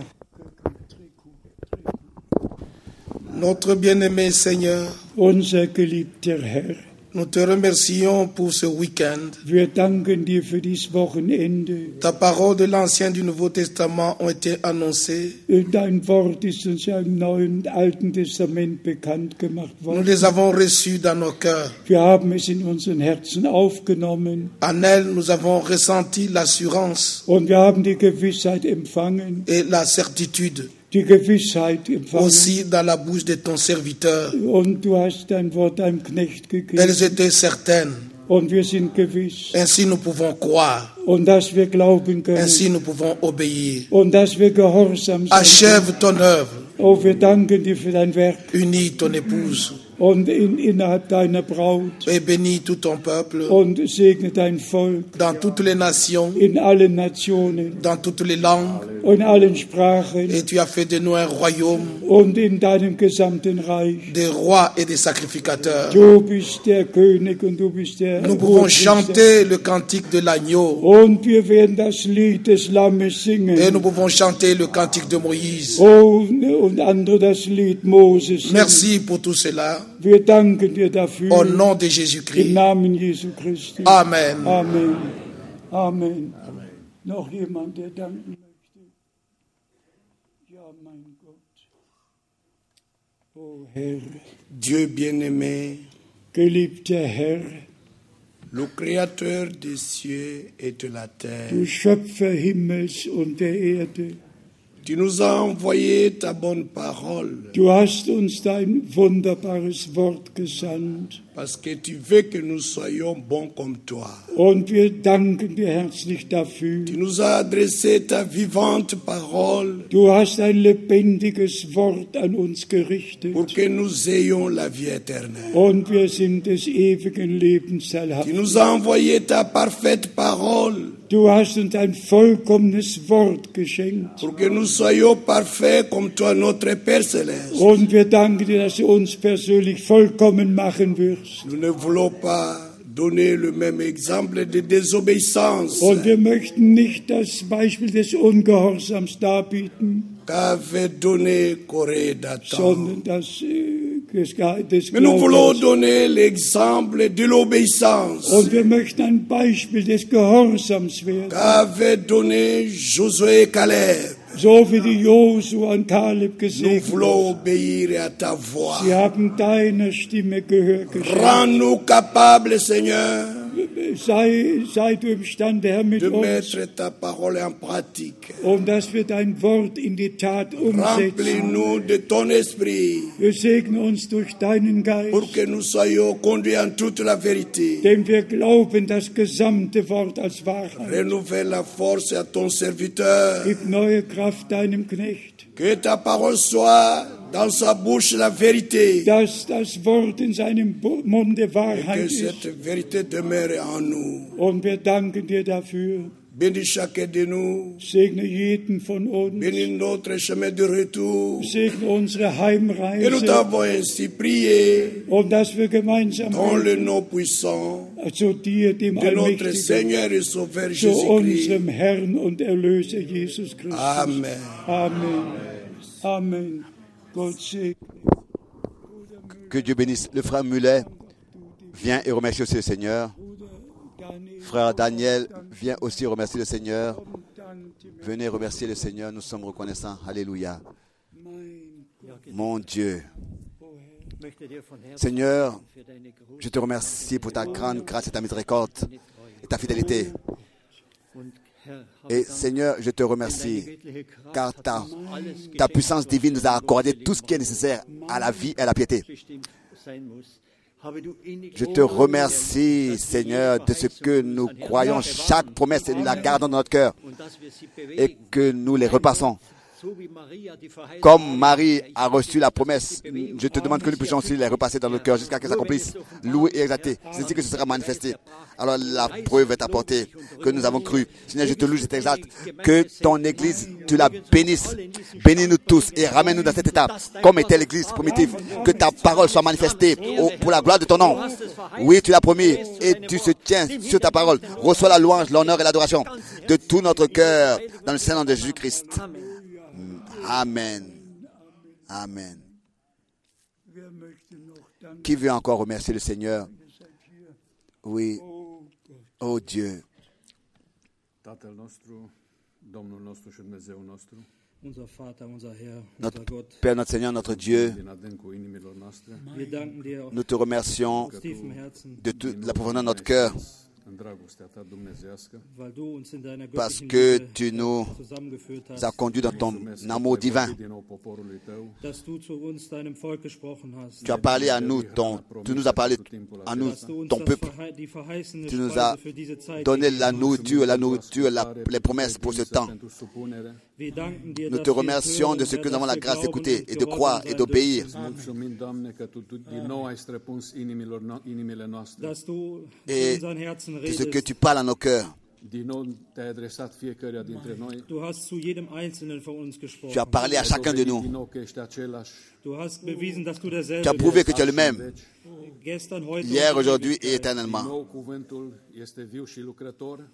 Notre bien-aimé Seigneur, Unser geliebter Herr, nous te remercions pour ce week-end. wir danken dir für dieses Wochenende. Ta parole de l'Ancien et du Nouveau Testament ont été annoncées. Dein Wort ist uns ja im Neuen und Alten Testament bekannt gemacht Nous worden. les avons reçues dans nos cœurs. Wir haben es in unseren Herzen aufgenommen En elles, nous avons ressenti l'assurance und wir haben die Gewissheit empfangen, et la certitude die Gewissheit empfangen. aussi dans la bouche de ton serviteur. Und du hast dein Wort deinem Knecht gegeben. Elles étaient certaines. Und wir sind gewiss. Ainsi, nous pouvons croire. Und dass wir glauben können. Ainsi, nous pouvons obéir. Und dass wir gehorsam sein. Achève ton œuvre. Oh, wir danken dir für dein Werk. Unis ton épouse. Und innerhalb deiner Braut. Et bénis tout ton peuple. Und segne dein Volk. Dans toutes les nations. In allen Nationen. Dans toutes les langues. Und in allen Sprachen. Et tu as fait de nous un royaume. Und in deinem gesamten Reich. Des rois et des sacrificateurs. Du bist der König und du bist der Nous pouvons chanter le cantique de l'agneau. Und wir werden das Lied des Lammes singen. Et nous pouvons chanter le cantique de Moïse. Oh, und andere das Lied Moses singen. Merci pour tout cela. Wir danken dir dafür. Au nom de Im Jésus-Christ. Namen Jesu Christi. Amen. Amen. Amen. Noch jemand, der danken möchte? Ja, mein Gott. Oh Herr, Dieu bien-aimé, geliebter Herr, le Créateur des cieux et de la terre, du Schöpfer Himmels und der Erde, tu nous as envoyé ta bonne parole du hast uns dein wunderbares Wort gesandt. parce que tu veux que nous soyons bons comme toi. Und wir danken dir herzlich dafür. Tu nous as adressé ta vivante parole Du hast ein lebendiges Wort an uns gerichtet. pour que nous ayons la vie éternelle. Und wir sind des ewigen Lebens Tu teilhaft. nous as envoyé ta parfaite parole Du hast uns ein vollkommenes Wort geschenkt. pour que nous soyons parfaits comme toi, notre Père Céleste. Und wir danken dir, dass du uns persönlich vollkommen machen wirst. Nous ne voulons pas donner le même exemple de désobéissance Und wir möchten nicht das Beispiel des Ungehorsams darbieten, qu'avait donné Corée d'Adam. sondern das des Mais nous voulons Glaubens. donner l'exemple de l'obéissance Und wir möchten ein Beispiel des Gehorsams werden, qu'avait donné Josué et Caleb. so wie die Josua und Kaleb Nous gesegnet. voulons obéir à ta voix. Sie haben deiner Stimme Gehör geschenkt. Rends-nous capables, Seigneur, sei du imstande, Herr, mit de uns, mettre ta parole en pratique. dass wir dein Wort in die Tat umsetzen. Remplis-nous de ton esprit Wir segnen uns durch deinen pour Geist, que nous soyons conduits en toute la vérité. denn wir glauben das gesamte Wort als Wahrheit. Renouvelle la force à ton serviteur. Gib neue Kraft deinem Knecht, Que ta parole soit dans sa bouche la vérité. dass das Wort in seinem Munde Que Wahrheit cette ist. vérité demeure en nous. Und wir danken dir dafür. Bénis chacun de nous. Segne jeden von uns. Bénis notre chemin de retour. Segne unsere Et nous Heimreise. t'avons ainsi prié Und dass wir gemeinsam dans le nom puissant zu dir, dem de notre Allmächtigen, Seigneur et Sauveur zu Jésus-Christ. unserem Herrn und Erlöser Jesus Christus. Amen. Amen. Amen. Gott segne. Que Dieu bénisse. Le frère Mulet vient et remercie aussi le Seigneur. Frère Daniel vient aussi remercier le Seigneur. Venez remercier le Seigneur. Nous sommes reconnaissants. Alléluia. Mon Dieu. Seigneur, je te remercie pour ta grande grâce et ta miséricorde et ta fidélité. Et Seigneur, je te remercie car ta puissance divine nous a accordé tout ce qui est nécessaire à la vie et à la piété. Je te remercie, Seigneur, de ce que nous croyons chaque promesse et nous la gardons dans notre cœur et que nous les repassons. Comme Marie a reçu la promesse, je te demande que nous puissions aussi les repasser dans le cœur jusqu'à ce qu'elles s'accomplissent. Loué et exalté. C'est ainsi que ce sera manifesté. Alors la preuve est apportée que nous avons cru. Seigneur, je te loue, je t'exalte. Que ton Église, tu la bénisses. Bénis-nous tous et ramène-nous dans cet état, comme était l'Église primitive. Que ta parole soit manifestée pour la gloire de ton nom. Oui, tu l'as promis et tu se tiens sur ta parole. Reçois la louange, l'honneur et l'adoration de tout notre cœur dans le Saint-Nom de Jésus-Christ. Amen. Amen. Qui veut encore remercier le Seigneur? Oui. Oh Dieu. Tatăl nostru, Domnul nostru și Dumnezeu nostru, Unser Vater, unser Herr, Notre unser Gott, Père, notre Seigneur, notre Dieu, din adâncul inimilor noastre, wir danken dir nous te remercions aus tiefem Herzen, de toute la profondeur de notre cœur în dragostea ta dumnezească, weil du uns in deiner parce göttlichen que Liebe tu nous zusammengeführt as hast, conduits dans ton amour divin. din nou poporului tău, dass du zu uns, deinem Volk, gesprochen hast, Tu as parlé à nous, tu nous as parlé à nous, dass du uns ton peuple. die verheißene Tu nous as Speise für diese Zeit donné gegeben la hast. nourriture, les promesses pour ce temps. pentru supunere, Wir danken dir, Nous dass te wir remercions hören, de ce Herr, que nous avons dass la wir grâce glauben d'écouter und et de gehorsam croire et sein d'obéir. dürfen. mulțumim, Doamne, că tu din nou ai străpuns inimile noastre, Dass du Et in unseren Herzen de ce que redest. tu parles à nos cœurs. din nou te-ai adresat fiecăruia dintre noi, Du hast zu jedem Einzelnen von uns Tu as gesprochen. parlé à chacun de din nous. nou că ești același, Du hast bewiesen, dass du Tu as derselbe prouvé bist. que tu es le même, deci, Gestern, heute hier, und aujourd'hui et ewigkeit. éternellement. nou cuvântul este viu și lucrător,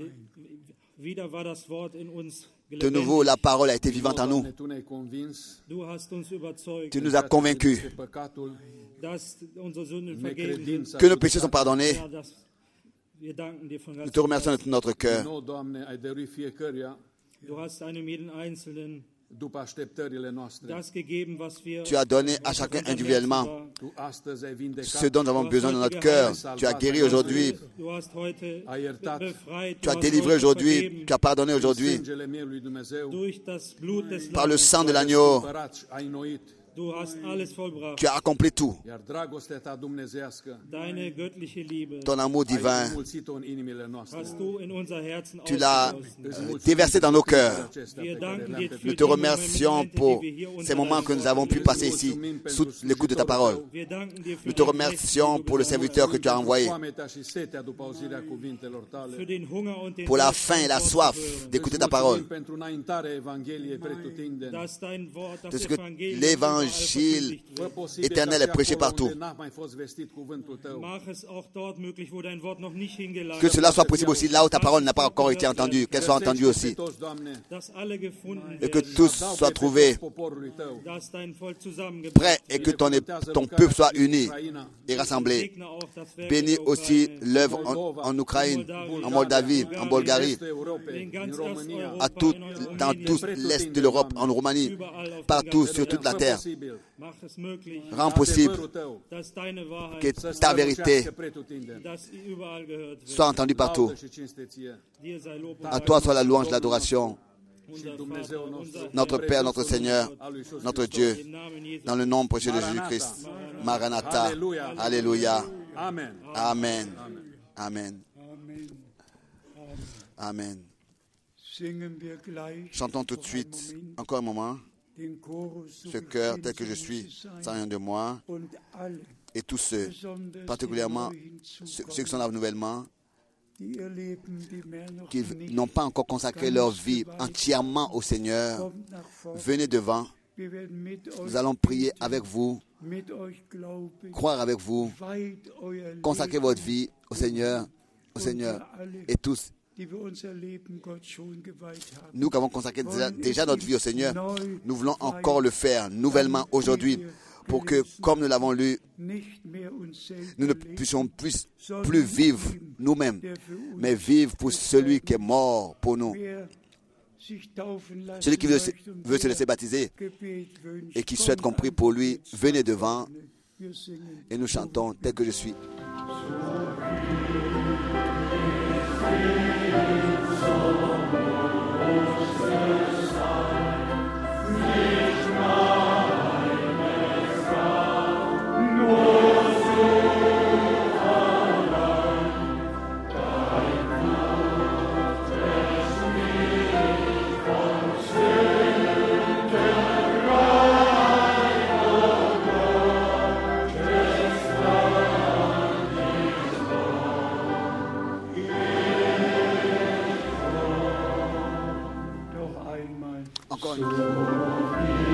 Wieder war das Wort in uns De lebendig. nouveau, la parole a été vivante en nous. Doamne, tu ne-ai convins Du hast uns überzeugt, Tu nous as convaincus că păcatul, dass unsere Sünden vergeben sind. necredința, que nos péchés sont pardonnés. Ja, wir danken dir von Nous te ganzem remercions de Herzen. tout notre din cœur. nou, Doamne, ai dăruit fiecăruia Du hast einem jeden Einzelnen după așteptările noastre. das gegeben, was wir Tu as donné à chacun individuellement Tu astăzi ai vindecat, ce dont nous avons besoin dans notre cœur. Tu as guéri aujourd'hui. Du hast heute ai iertat befreit, Tu as hast délivré heute aujourd'hui. vergeben. Tu as pardonné aujourd'hui. sângele mielului Dumnezeu, Durch das Blut des Par le Lammes. sang de l'agneau, cumpărat și ai înnoit, Du hast alles vollbracht. tu as accompli tout. iar dragostea ta dumnezească Deine göttliche Liebe Ton amour ai divin, înmulțit-o în inimile noastre. hast du in unser Herzen tu l'as ausgegossen. déversé dans nos cœurs. Acestea Wir pe care danken le-am dir petrecut. für Nous te die remercions Momente, pour die wir hier ces moments que nous avons pu passer ici, sous l'écoute de ta parole. Wir danken dir für Nous te den remercions Knecht, den pour le du serviteur que tu as envoyé, Foametea și setea după auzirea cuvintelor tale. für den Hunger und den pour la Durst, faim et la dein Wort soif zu hören. d'écouter ta Îți parole, mulțumim pentru înaintarea Evangheliei pretutindeni. Dass dein Wort, das de ce que Evangelium l'évangile überall verkündigt Fă wird. posibil éternel ca est și prêché acolo partout. unde n-a mai fost vestit cuvântul tău. Mach es auch dort möglich, wo dein Wort noch nicht hingelagert que cela soit possible aussi là où ta parole n'a pas encore été entendue, qu'elle soit entendue Găsește-i aussi, pe toți, Doamne, dass alle gefunden et que werden, tous adaugă soient pe trouvés toți poporului tău. dass dein Volk zusammengebracht prêts et que ton peuple soit uni et rassemblé. Segne auch das Werk Bénis in der aussi Ukraine, l'œuvre en Ukraine, en Moldavie, en Bulgarie, Restul Europei, in din ganz România. Osteuropa, à tout, in dans Rumänien, tout l'est de l'Europe, en Roumanie, überall auf der partout ganzen sur toute la Fă terre. posibil posibil Rends possible adevărul tău dass deine Wahrheit, que să ta vérité strălucească pretutindeni. dass sie überall gehört wird. soit entendue partout. Laudă și cinste ție. Dir sei Lob und À toi soit la louange, l'adoration, unser Dumnezeu Vater, nostru, unser notre Père, notre Seigneur, al lui Iisus notre Hristos. Dieu, im Namen Jesu. dans le nom précieux de Jésus-Christ. Maranatha. Alléluia. Alléluia. Amen. Amen. Amen. Amen. Singen wir gleich Chantons tout de suite, encore un moment, den Chorus so ce cœur geschehen tel que je soll suis, zu sans sein. rien de moi, Und alle, et tous ceux, besonders particulièrement die neu ceux qui hinzukommen, sont là nouvellement, die ihr Leben, die mehr noch qui nicht, n'ont pas encore consacré leur vie entièrement au Seigneur, kommt nach vorne. venez devant. Wir werden mit Nous euch allons prier beten, avec vous, mit euch glauben, croire avec vous, weiht euer consacrer Leben, votre vie au Seigneur, et tous. die wir unser Leben Gott schon geweiht haben. Nous qui avons consacré déjà notre vie au Seigneur, nous voulons encore le faire nouvellement aujourd'hui pour que, comme nous l'avons lu, Nicht mehr uns selber nous ne leben, puissions plus vivre nous-mêmes, mais vivre pour celui qui est mort pour nous. wer sich taufen lassen Celui qui möchte und veut se wer laisser baptiser Gebet wünscht, et qui souhaite qu'on kommt prie an pour lui, uns venez devant Wir singen. et nous chantons tel que je suis. Noch einmal. Encore une fois.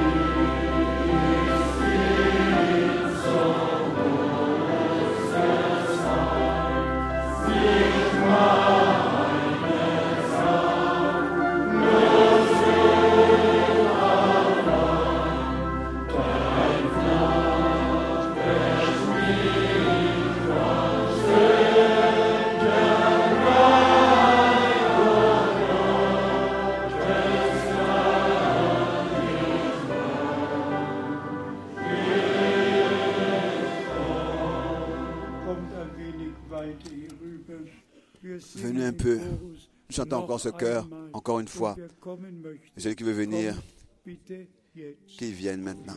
Kommt ein wenig weiter hier rüber. Wir singen Venez un den peu. Chorus Chantons noch encore ce chœur, einmal. encore une fois. Und wer kommen möchte, Et celui qui veut venir, kommt bitte jetzt. qu'il vienne maintenant.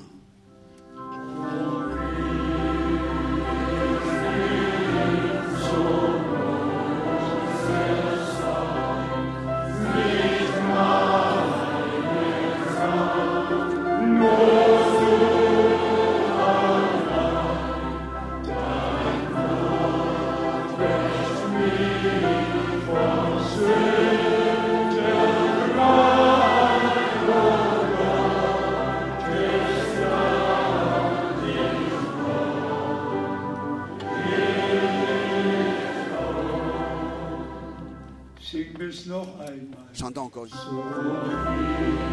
Singen wir es noch einmal. Chantons encore une fois.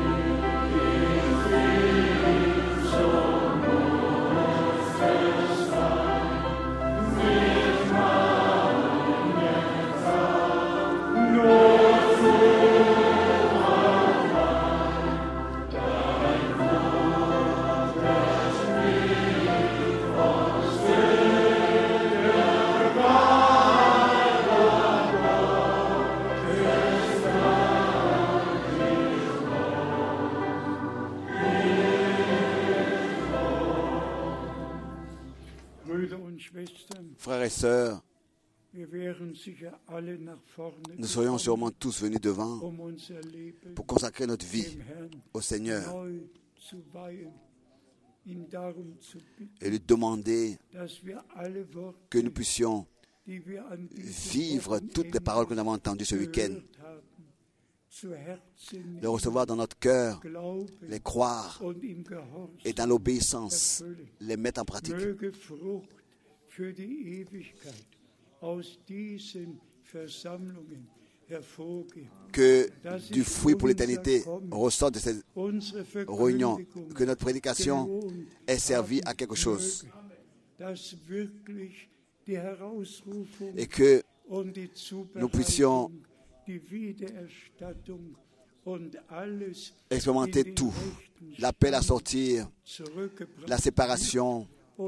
Brüder und Schwestern, Frères et sœurs, wir wären sicher alle nach vorne nous serions gekommen, sûrement tous venus devant unser Leben pour consacrer notre vie dem Herrn au Seigneur neu zu weihen, ihn darum zu bitten, et lui demander dass wir alle Worte, que nous puissions die wir an diesem vivre toutes les paroles que nous avons entendues ce week-end, gehört haben, zu Herzen les recevoir dans notre cœur, glauben les croire und im Gehorsam et dans l'obéissance les mettre en pratique. möge Frucht für die Ewigkeit aus diesen Versammlungen hervorgehen. Que du fruit pour l'éternité ressorte de cette Unsere réunion, Verkündigung que notre prédication gelohnt ait servi haben à quelque chose möge, dass wirklich die Herausrufung et que und die nous puissions Zubereitung, die Wiedererstattung und alles expérimenter in den tout rechten l'appel à sortir, la séparation,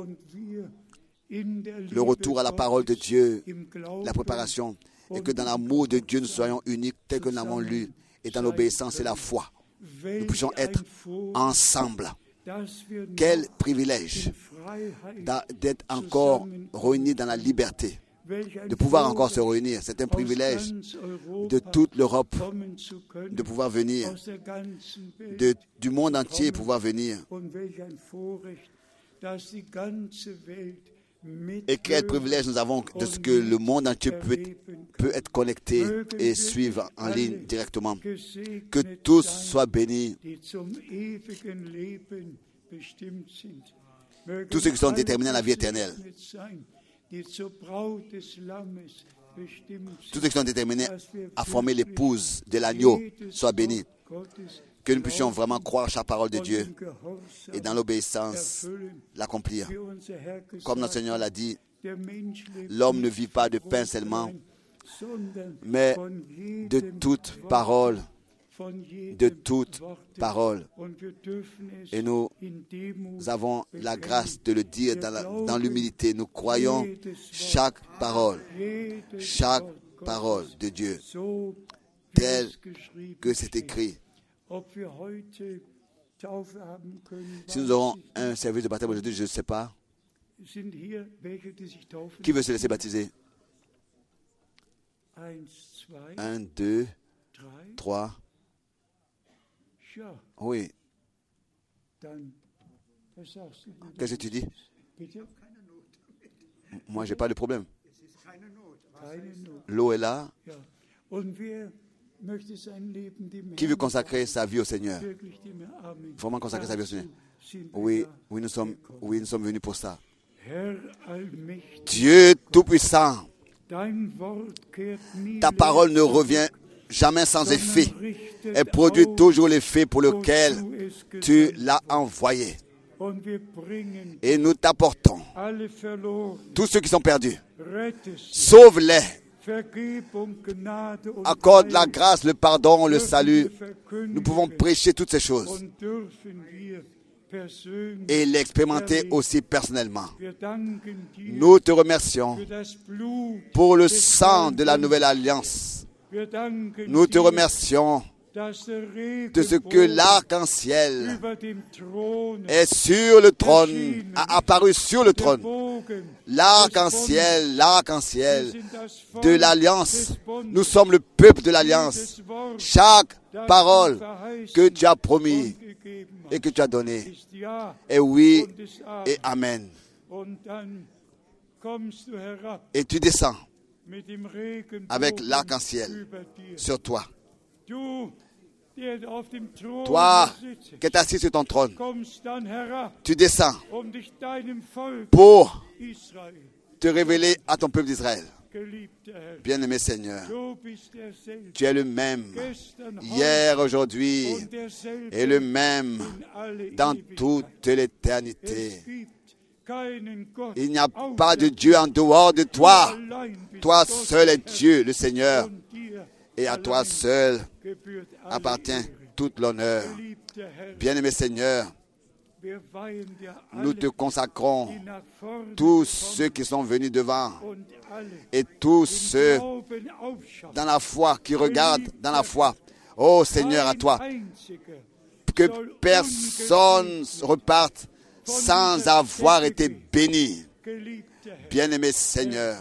le retour à la parole de Dieu, la préparation, et que dans l'amour de Dieu, nous soyons uniques tel que nous l'avons lu, et dans l'obéissance et la foi, nous puissions être ensemble. Quel privilège d'être encore réunis dans la liberté, de pouvoir encore se réunir. C'est un privilège de toute l'Europe de pouvoir venir, du monde entier pouvoir venir. Et quel privilège nous avons de ce que le monde entier peut être connecté et suivre en ligne directement. Que tous soient bénis. Tous ceux qui sont déterminés à la vie éternelle. Tous ceux qui sont déterminés à former l'épouse de l'agneau soient bénis. Que nous puissions vraiment croire chaque parole de Dieu et dans l'obéissance l'accomplir. Comme notre Seigneur l'a dit, l'homme ne vit pas de pain seulement, mais de toute parole. De toute parole. Et nous avons la grâce de le dire dans l'humilité. Nous croyons chaque parole de Dieu, telle que c'est écrit. Si nous aurons un service de baptême aujourd'hui, je ne sais pas. Qui veut se laisser baptiser? 1, 2, 3. Oui. Qu'est-ce que tu dis? Moi, je n'ai pas de problème. L'eau est là. Qui veut consacrer sa vie au Seigneur? Vraiment consacrer sa vie au Seigneur. Oui, nous sommes venus pour ça. Dieu Tout-Puissant, ta parole ne revient jamais sans effet. Elle produit toujours l'effet pour lequel tu l'as envoyé. Et nous t'apportons tous ceux qui sont perdus. Sauve-les. Accorde la grâce, le pardon, le salut. Nous pouvons prêcher toutes ces choses et l'expérimenter aussi personnellement. Nous te remercions pour le sang de la nouvelle alliance. Nous te remercions de ce que l'arc-en-ciel est sur le trône, a apparu sur le trône. L'arc-en-ciel de l'alliance. Nous sommes le peuple de l'alliance. Chaque parole que tu as promis et que tu as donnée est oui et amen. Et tu descends avec l'arc-en-ciel sur toi. Toi qui es assis sur ton trône, tu descends pour te révéler à ton peuple d'Israël. Bien-aimé Seigneur, tu es le même hier, aujourd'hui et le même dans toute l'éternité. Il n'y a pas de Dieu en dehors de toi. Toi seul est Dieu, le Seigneur. Et à toi seul appartient toute l'honneur. Bien-aimé Seigneur, nous te consacrons tous ceux qui sont venus devant et tous ceux dans la foi qui regardent dans la foi. Oh Seigneur, à toi, que personne reparte sans avoir été béni. Bien-aimé Seigneur,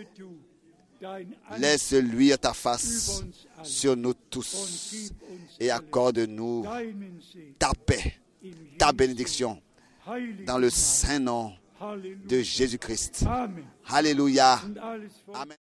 laisse luire ta face sur nous tous et accorde-nous ta paix, ta bénédiction dans le saint nom de Jésus-Christ. Alléluia. Amen.